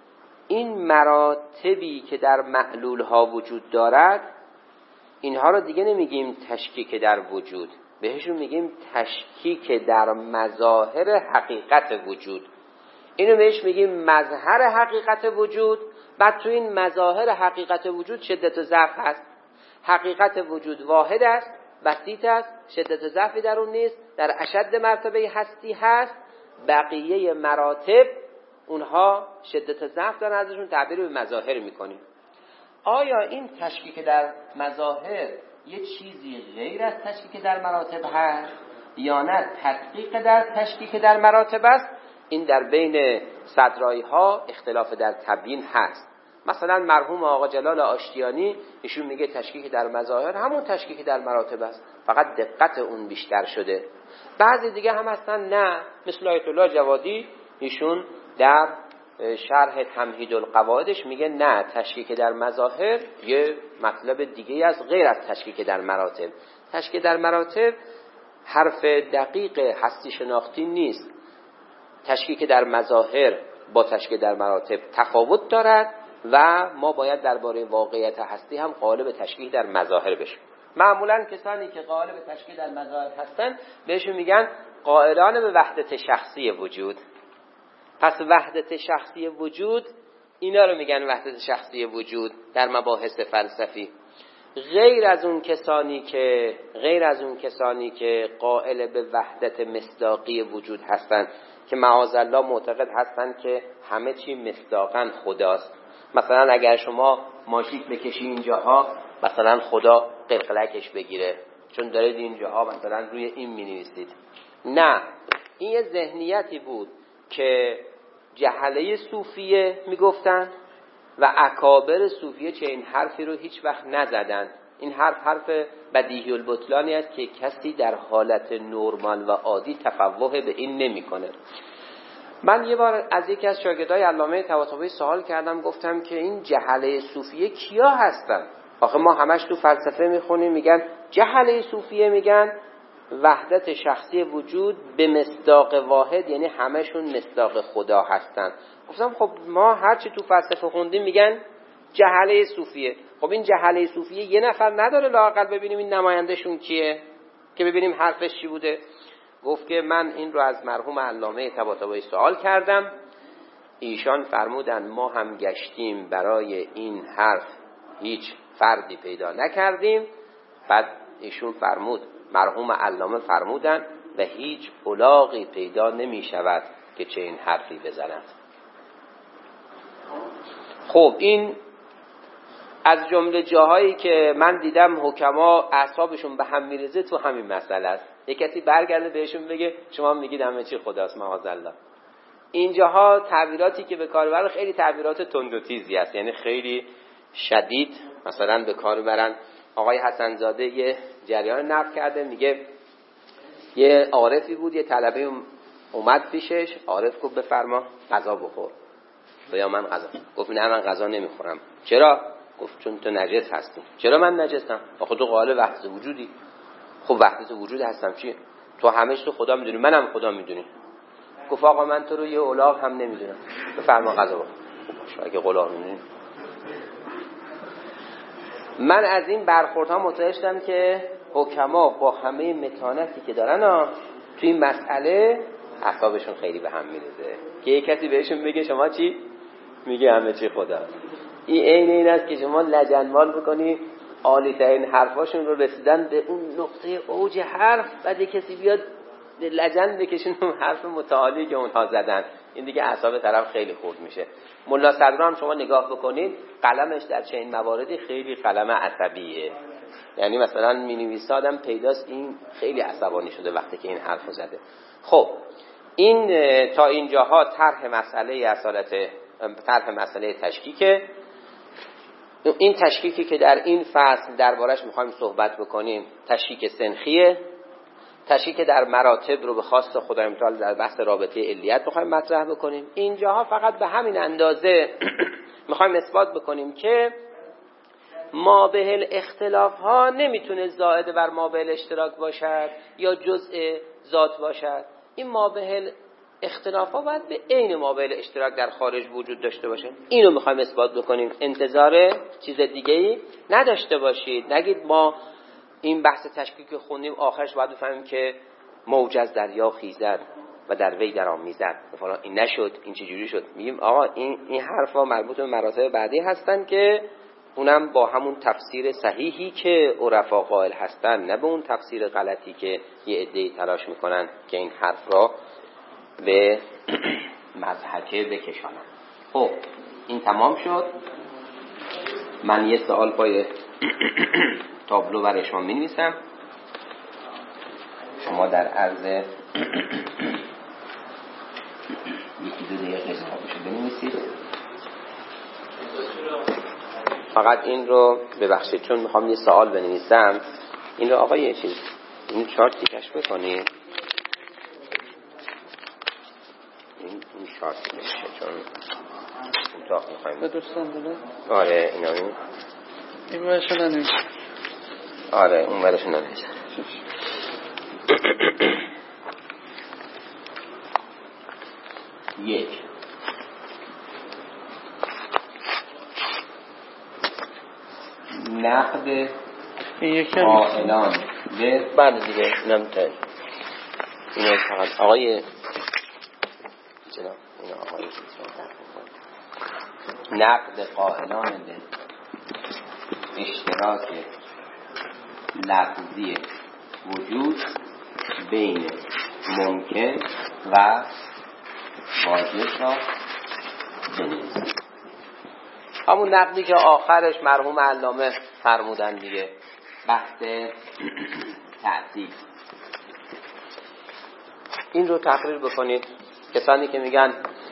این مراتبی که در معلول ها وجود دارد اینها رو دیگه نمیگیم تشکیک در وجود، بهشون میگیم تشکیک در مظاهر حقیقت وجود. اینو بهش میگیم مظهر حقیقت وجود. بعد تو این مظاهر حقیقت وجود شدت و ضعف هست. حقیقت وجود واحد است، بسیط است، شدت و ضعفی در اون نیست، در اشد مرتبه هستی هست. بقیه مراتب اونها شدت و ضعف دارن، ازشون تعبیر به مظاهر میکنیم. آیا این تشکیک در مظاهر یه چیزی غیر از تشکیک در مراتب هست یا نه تدقیق در تشکیک در مراتب است؟ این در بین صدرایی ها اختلاف در تبیین هست. مثلا مرحوم آقا جلال آشتیانی ایشون میگه تشکیک در مظاهر همون تشکیک در مراتب است، فقط دقت اون بیشتر شده. بعضی دیگه هم هستن نه، مثل آیت الله جوادی ایشون در شرح تمهید القواعدش میگه نه، تشکیک در مظاهر یه مطلب دیگه از غیر از تشکیک در مراتب. تشکیک در مراتب حرف دقیق هستی شناختی نیست. تشکیک در مظاهر با تشکیک در مراتب تفاوت دارد و ما باید درباره واقعیت هستی هم قالب تشکیک در مظاهر بشیم. معمولا کسانی که قالب تشکیک در مظاهر هستن بهشون میگن قائلان به وحدت شخصی وجود. پس وحدت شخصی وجود، اینا رو میگن وحدت شخصی وجود در مباحث فلسفی. غیر از اون کسانی که غیر از اون کسانی که قائل به وحدت مصداقی وجود هستند که معاذالله معتقد هستند که همه چی مصداقاً خداست. مثلا اگر شما ماشین بکشی اینجاها، مثلا خدا قلقلکش بگیره چون دارید اینجاها مثلا روی این می‌نویسید. نه، این یه ذهنیتی بود که جهله صوفیه میگفتن و اکابر صوفیه چه این حرفی رو هیچ وقت نزدن. این حرف حرف بدیهی البطلانی است که کسی در حالت نرمال و عادی تفوه به این نمیکنه. من یه بار از یکی از شاگردای علامه طباطبایی سوال کردم، گفتم که این جهله صوفیه کیا هستن؟ آخه ما همش تو فلسفه میخونیم میگن جهله صوفیه، میگن وحدت شخصی وجود به مصداق واحد، یعنی همشون مصداق خدا هستن. گفتم خب ما هرچی تو فلسفه خوندیم میگن جهله صوفیه. خب این جهله صوفیه یه نفر نداره لااقل ببینیم این نمایندهشون کیه که ببینیم حرفش چی بوده. گفت که من این رو از مرحوم علامه طباطبایی سوال کردم، ایشان فرمودن ما هم گشتیم برای این حرف هیچ فردی پیدا نکردیم. بعد ایشون فرمود، مرحوم علامه فرمودن و هیچ الاغی پیدا نمی شود که چه این حرفی بزند. خب این از جمله جاهایی که من دیدم حکما اعصابشون به هم میرزه تو همین مسئله است. یک کسی برگرده بهشون بگه شما میگید همه چی خداست معاذالله. اینجاها تعبیراتی که به کار برن خیلی تعبیرات تند و تیزی است، یعنی خیلی شدید مثلا به کار برن. آقای حسن زاده یه جریان نقل کرده، میگه یه عارفی بود، یه طلبه اومد پیشش، عارف گفت بفرما غذا بخور. یا من غذا. گفت نه من غذا نمیخورم. چرا؟ گفت چون تو نجس هستی. چرا من نجسم؟ آخه تو قائل وحدت وجودی. خب وحدت وجود هستم چی؟ تو همش تو خدا میدونی، منم خدا میدونی. گفت آقا من تو رو یه الاغ هم نمیدونم، بفرما غذا بخور. خب اگه الاغ میدونی. من از این برخوردها متوجه شدم که حکما با همه متانتی که دارن ها تو این مسئله اعصابشون خیلی به هم میریزه که یک کسی بهشون بگه شما چی؟ میگه همه چی خدا. این عین این است که شما لجنمال بکنی عالی ترین حرفاشون رو رسیدن به اون نقطه اوج حرف، بعد یک کسی بیاد لجن بکشون اون حرف متعالی که اونها زدن. این دیگه اعصاب طرف خیلی خورد میشه. ملا صدرا هم شما نگاه بکنید قلمش در چنین مواردی خیلی قلم عصبیه، یعنی مثلا مینویسه آدم پیداست این خیلی عصبانی شده وقتی که این حرفو زده. خب این تا اینجاها طرح مسئله اصالت طرح مسئله تشکیک. این تشکیکی که در این فصل دربارش میخوایم صحبت بکنیم تشکیک سنخیه. تشکیک در مراتب رو به خواست خدای متعال در بحث رابطه علیت میخوایم مطرح بکنیم. اینجاها فقط به همین اندازه میخوایم اثبات بکنیم که مابه اختلاف ها نمیتونه زائد بر مابه اشتراک باشد یا جزء ذات باشد. این مابه اختلاف ها باید به عین مابه اشتراک در خارج وجود داشته باشه. اینو میخوایم اثبات بکنیم. انتظار چیز دیگه ای نداشته باشید. نگید ما این بحث تشکیک که خوندیم آخرش باید بفهمیم که موج از دریا خیزد و در وی در آمیزد مثلا این نشد، این چجوری شد. میگیم آقا این این حرفا مربوط به مراتب بعدی هستن که اونم با همون تفسیر صحیحی که عرفا قائل هستن، نه به اون تفسیر غلطی که یه عده‌ای تلاش میکنن که این حرف را به مضحکه بکشانن. خب این تمام شد. من یه سوال پای تابلو برای شما می نویسم، شما در عرض یکی دو دقیقه جوابشو بنویسید. فقط این رو ببخشید چون میخوام یه سوال بنویسم، این رو آقا یه چیز این چارت تیکش بکنید. این این چارت تیکشه چون اتاق میخوایم به دوستان داره. آره اینا این این ورشون ننویسه. آره اون ورشون ننویسه. یک نقد قائلان به بعد دیگه نمتر اینو فقط آقای جناب اینو آقای نقد قائلان به اشتراک لفظی وجود بین ممکن و واجب را بنویسید. همون نقدی که آخرش مرحوم علامه فرمودن دیگه، بحث تعطیل. این رو تقریر بکنید. کسانی که میگن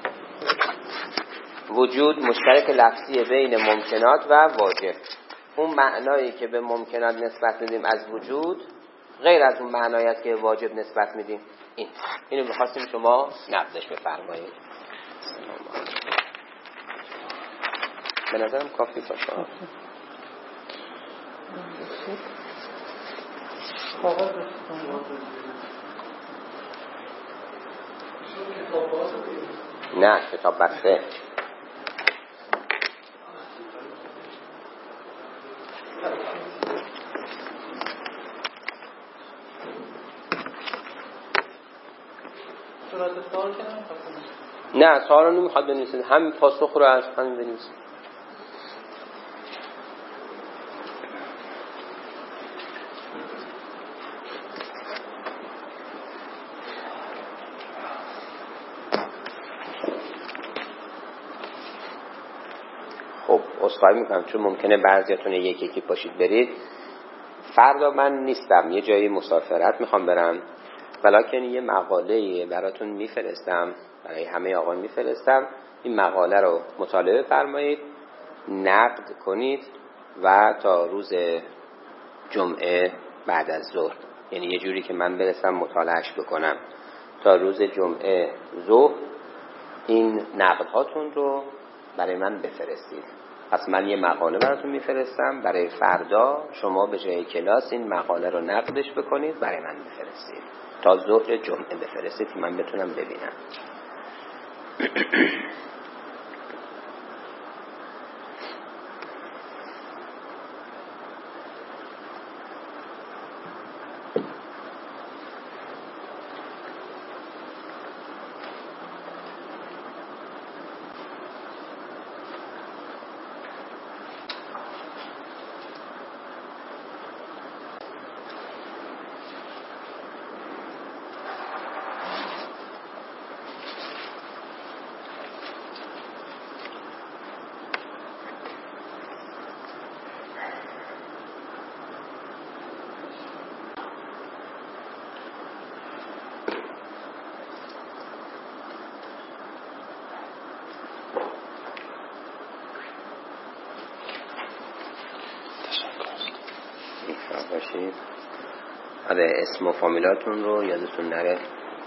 وجود مشترک لفظی بین ممکنات و واجب، اون معنایی که به ممکنات نسبت میدیم از وجود غیر از اون معنایی است که واجب نسبت میدیم. این اینو می‌خواستیم شما نقدش بفرمایید. به نظرم کافی باشه. نه کتاب بسته. نه سوال رو نمیخواد بنویسید، همین پاسخ رو از همین بنویسید. خب عذرخواهی میکنم چون ممکنه بعضیاتون یکی یکی پاشید برید. فردا من نیستم، یه جایی مسافرت میخوام برم، ولیکن یه مقاله براتون میفرستم، برای همه آقایان میفرستم. این مقاله رو مطالعه فرمایید، نقد کنید و تا روز جمعه بعد از ظهر، یعنی یه جوری که من برسم مطالعهش بکنم، تا روز جمعه ظهر این نقد هاتون رو برای من بفرستید. پس من یه مقاله براتون میفرستم، برای فردا شما به جای کلاس این مقاله رو نقدش بکنید برای من بفرستید، تا ظهر جمعه بفرستید که من بتونم ببینم. باشید. آره اسم و فامیلاتون رو یادتون نره.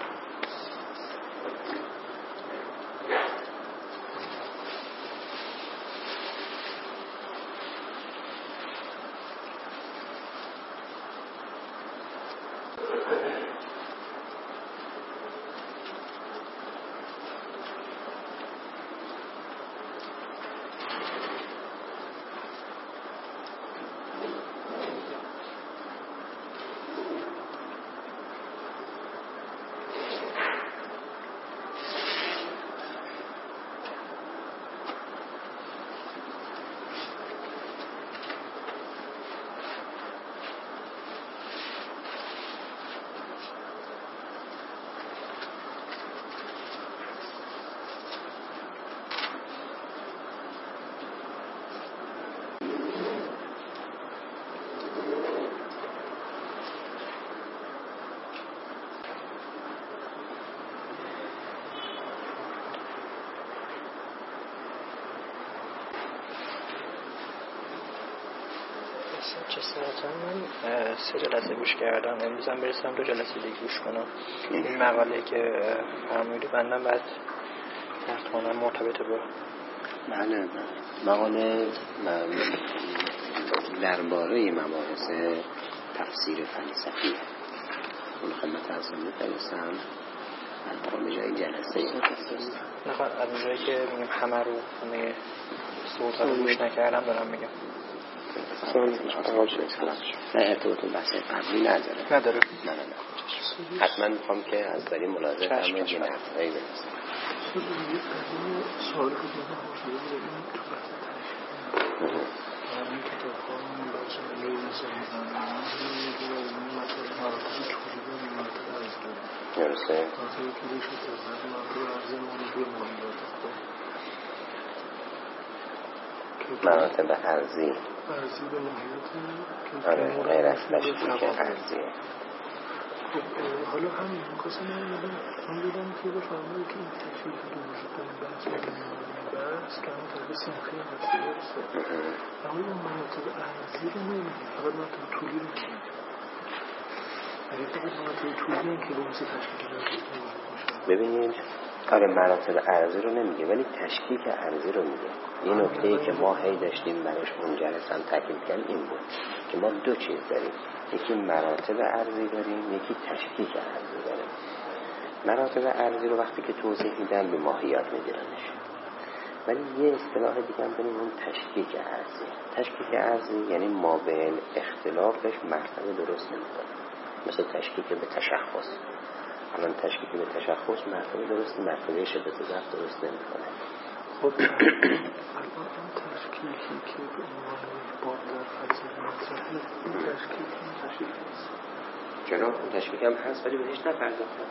چه ساعتم من سه جلسه گوش کردم، امروز هم برسم دو جلسه دیگه گوش کنم. این مقاله که فرمودید بندم بعد نقد کنم مرتبط با بله مقاله درباره مباحث تفسیر فلسفی اون خدمت اصلا میفرستم به جای جلسه نخواد از اونجایی که میگم همه رو همه صوت رو گوش نکردم دارم میگم نه ارتباط بحث قبلی نداره نداره نه نه نه حتما میخوام که از داری ملاحظه فرمایید یه نقطه‌ای برسیم. سوال که من حوصله داریم تو بحث تشکیل این کتاب ها من بخش ملی انسان من مطلب مراکز تولیدی و مراتب ارزی داریم درسته مراتب تولیدی شد از مراتب ارزی مراتب مالیات مراتب ارزی ارزی به مالیات آره غیر از تشکیل ارزیه. خب حالا همین می‌خواستم بگم من دیدم که بفرمایید که این تشکیل که دو وجود داریم بحث بحث که همون طرف سنخی هستی برسه اما این مراتب ارزی رو نمیدیم، فقط مراتب طولی رو نمیدیم. اگه فقط مراتب طولی هم که با مثل تشکیل ارزی وجود میشه. ببینید آره مراتب عرضی رو نمیگه ولی تشکیک عرضی رو میگه. یه نکته‌ای که ما هی داشتیم برش منجلس هم تکمیل کردیم این بود که ما دو چیز داریم، یکی مراتب عرضی داریم، یکی تشکیک عرضی داریم. مراتب عرضی رو وقتی که توضیح میدن به ماهیات میگیرنش، ولی یه اصطلاح دیگه هم داریم اون تشکیک عرضی. تشکیک عرضی یعنی ما بین اختلافش مرتبه درست نمیکنه، مثل تشکیک به تشخص. الان تشکیک به تشخص مرتبه درست، مرتبه شدت ضعف درست نمیکنه. خب الان اون تشکیکی که به عنوان یک باب در فلسفه مطرحه، این تشکیک این تشکیک هست. چرا؟ اون تشکیک هم هست ولی بهش نپرداختن.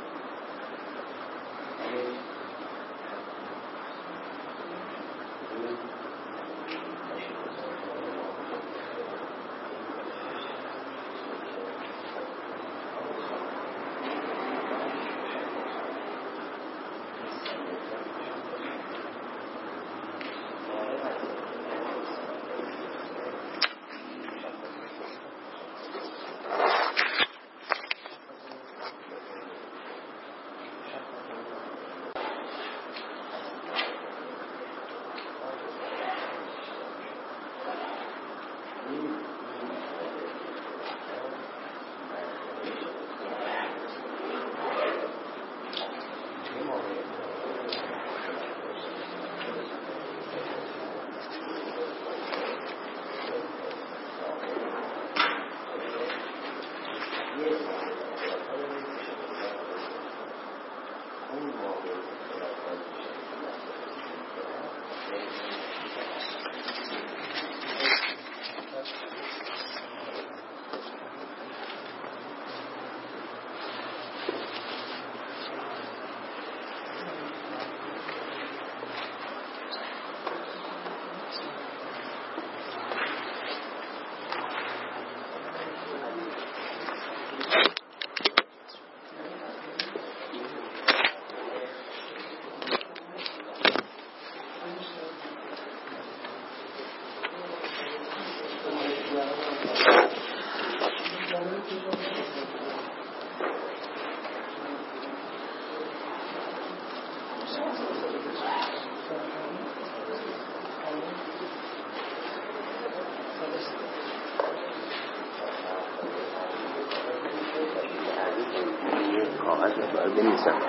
بنویسم.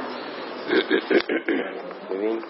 ببین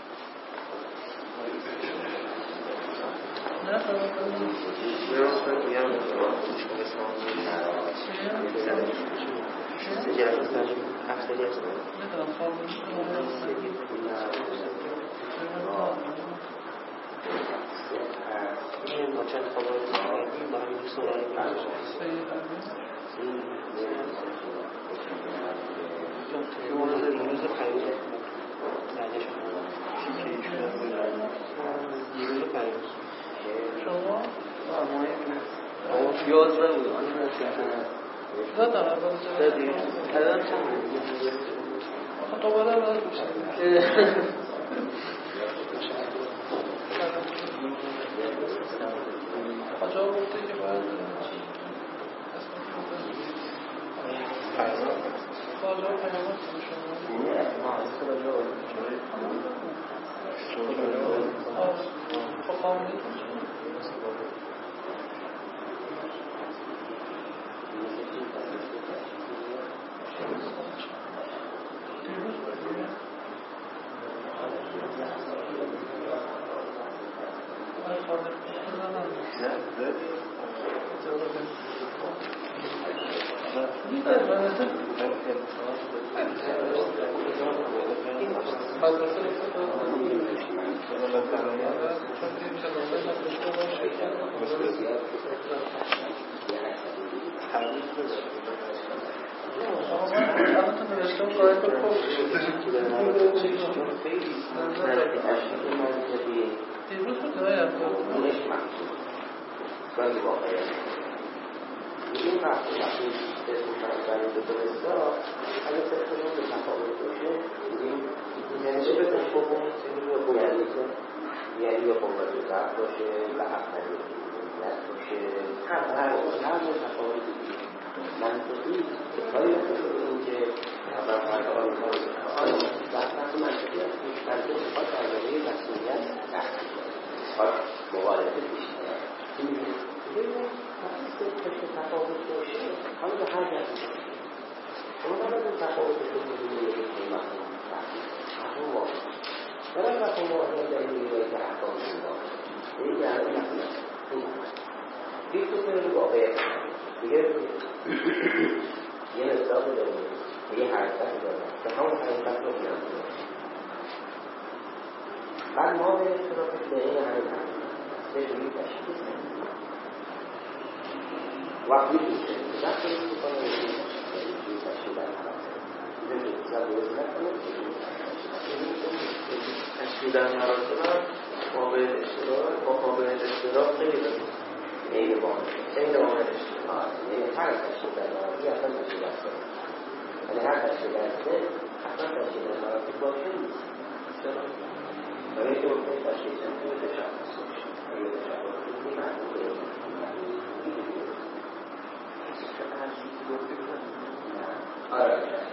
یاد نبود آن دادم دادی الان چند آخه دوباره باید آجا گفته که باید آجا پیامت خب قانونی منطقی که اول فرق آن آن وقت منطقی است که منطقی میخواد درباره مسئولیت تحقیق میخواد مبالغه بیشتر این دیگه وقتی که تفاوت باشه حالا به هر جهت شما نباید اون تفاوت رو ببینید که مفهوم تحقیق مفهوم واقعی برای مفهوم واقعی در این روایت احکام زندان این یعنی مفهوم این یک تو کنید واقعیت دیگه یه مصداق داریم یه حرکت داریم که همون حرکت رو بیان بعد ما به اطلاف به این همین حرکت به روی تشکیل وقتی میشه وقتی میکنه روی تشکیل در تشکیل در مراتب قابل اشتراک با قابل اشتراک خیلی داریم این با این دوامه اشتراک یعنی هر تشکیل در مراتب اصلا تشکیل است یعنی هر تشکیل است اصلا تشکیل در مراتب باشه نیست برای که اون تشکیل چندی تشخص باشه برای تشخص این معنی که آره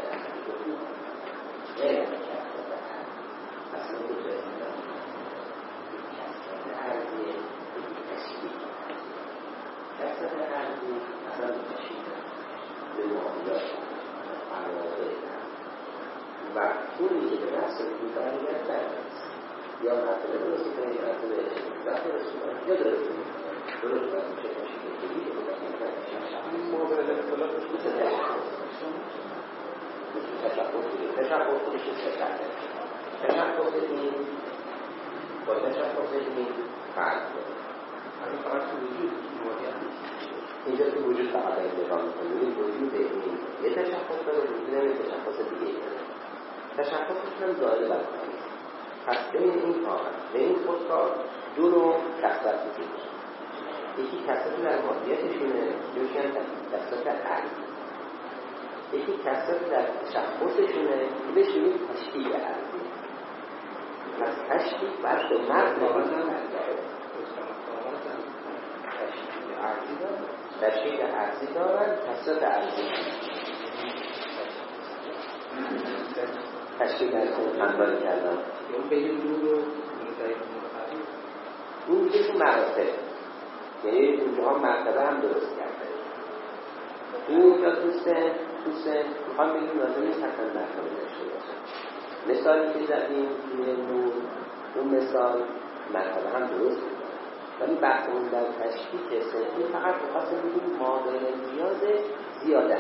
نه اصلا ارزی تشکیل کسر ارزی اصلا تشکیل به معاملات علاقه و اونی که به نفس رو برمیگرد برمیگرد یا مرتبه درستی کنید مرتبه اشتراک درستی کنید یا درستی کنید درست باید میشه تشکیل کنید این موضوع اختلاف تشخص خودش تشخص تشخص این با تشخص این فرق داره همین فرق وجود اینجا که وجود فقط این نگاه میکنیم وجود این یه تشخص داره وجود این تشخص دیگه داره تشخصش هم زائد بر کنید پس بین این کار به این خودکار دو نوع کسرت وجود یکی کسرت در ماهیتشونه یکی هم کسرت عرضی یکی کسرت در تشخصشونه که بهش میگیم تشکیل ارزی پس تشکیل باید به مرد نگاه کرده تشکیل ارزی دارن کسرت ارزی تشکیل ارزی اندازه کردن اون بین دو رو اون که تو مراتب یعنی اونجا مرتبه هم درست کرده این یا توسته توسته میخوام بگیم لازم نیست حتما مرتبه داشته باشه مثالی که زدیم توی نور اون مثال مرتبه هم درست میکنه ولی بحثمون در تشکیل صنفی فقط میخواستم بگیم معادل نیاز زیاده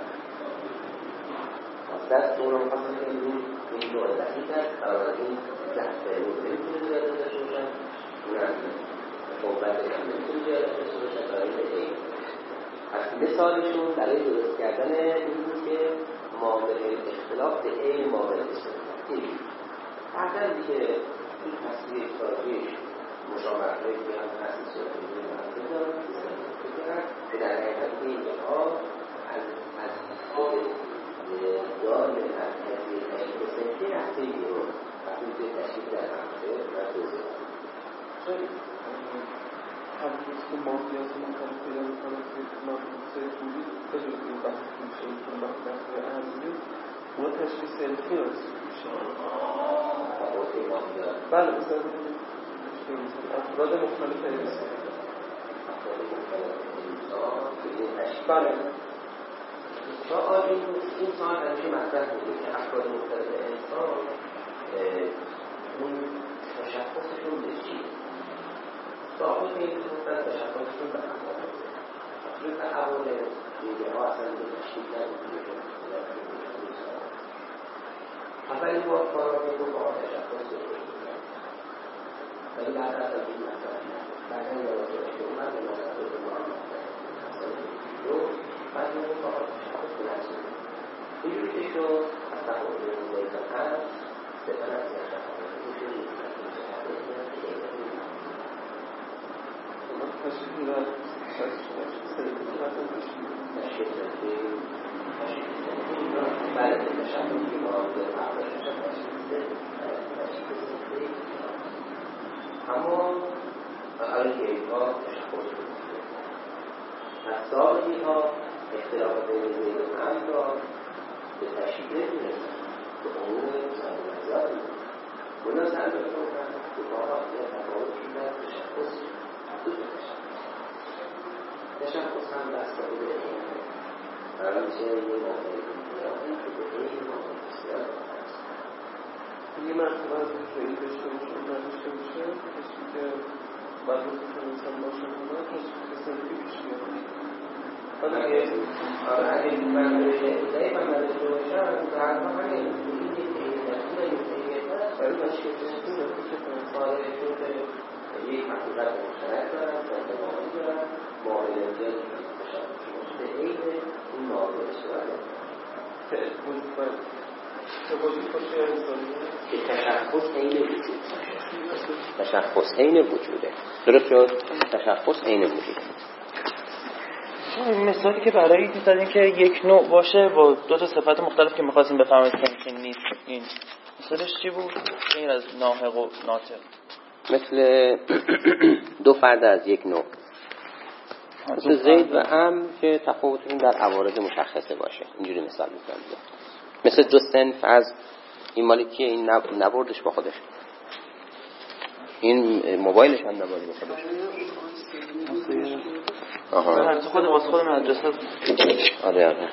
واسه اون رو میخواستم بگیم این دور دقیق است بنابراین ضعف نمیتونه زیاده داشته باشن اونم قوت نمیتونه زیاده داشته باشن برای این از مثالشون برای درست کردن این بود که معامل اختلاف به این معامل اختلاف این بعدا دیگه این تصویر اختلافیش مشاورهایی که هم تصویر صورتی به مراتب دارن که در حقیقت اینها از خود دار مرکزی تشکیل سنفی رفته بیرون وقتی میتونه تشکیل در مراتب و توضیح شدید همونیست که ماهیات مختلف پیدا میکنه که ماهیات سلفی بجز این بحث میشه که ماهیات ارزی ما تشکیل سلفی هست بله مثلا افراد مختلف انسان افراد مختلف انسان بله سوال این سوال همیشه مطرح بوده که افراد مختلف انسان اون تشخصشون به چی؟ سوال که این مختلف تشخصشون به احوال چون به احوال دیگه ها اصلا به تشکیل نبوده اولین بار کارا میگو با تشخص بکنید ولی بعد از این مطرح بعد این یواجه که اومد به مطرح به ما بعد این با تشخص بلنسید اینجور که شو از تقوی روزایی که هست سپن از این تشخص میشه تشکیل در سلفی تشکیل تشکیل بله تشکیل که ما به عقلش تشکیل اما آیا که اینها تشخص کنید از سابقی ها اختلافات بین زید و هم را به تشکیل نمیرسن به عموم سرمایه‌گذاری اونا سرمایه کنن به واقع یه تفاوتی در تشخص محدود به تشخص تشخص هم بسته به اینه برای چه یه واقعی دیگرانی که به این واقعی بسیار هست یه مرتبه از این فعلی داشته باشه نداشته باشه کسی که بعد از که انسان باشه کنه کسی سنفی پیش میاد حالا اگه آره اگه من بشه من نداشته باشم در واقع همین این یک ایده‌تون این ایده‌تون برای مشکلتون آره شده یک حقیقت مشترک دارن اعتماعی دارن معاملاتیات تشخص به عین این معامله اشتراک وجود باید که وجود باشه یا انسانیه که تشخص عین وجود تشخص عین وجوده درست شد؟ تشخص عین وجوده این مثالی که برای می‌زدین که یک نوع باشه با دو تا صفت مختلف که می‌خواستیم بفهمید که این نیست این مثالش چی بود؟ غیر از ناحق و ناطق مثل دو فرد از یک نوع مثل زید و عمرو که تفاوتشون در عوارض مشخصه باشه اینجوری مثال می‌زنم مثل دو صنف از این مالکیه این نبردش با خودش این موبایلش هم نبردی با خودش آها خود واسه خود مدرسه آره آره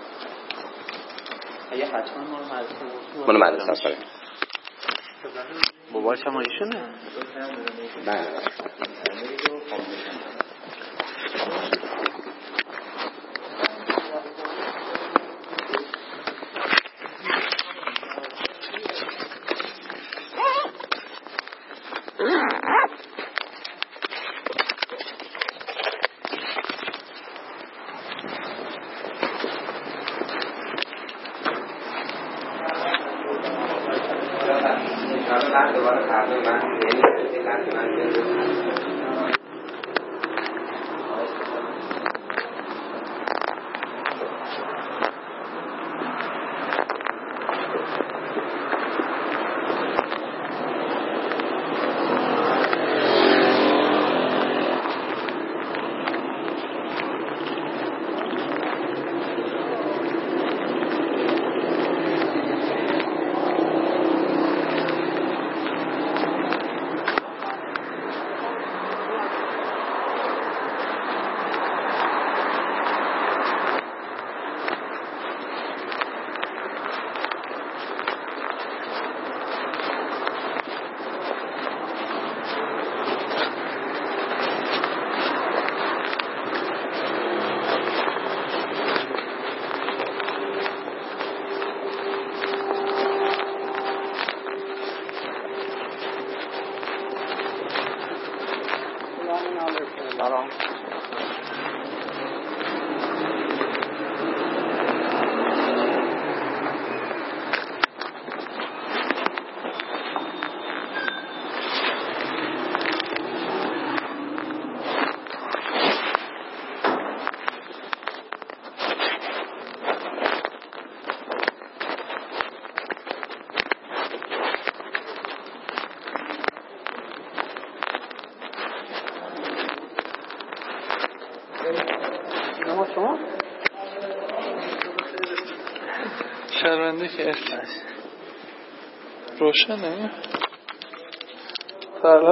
اگه حتما ما مدرسه مال مدرسه است موبایلش هم ایشونه بله شرمنده که روشنه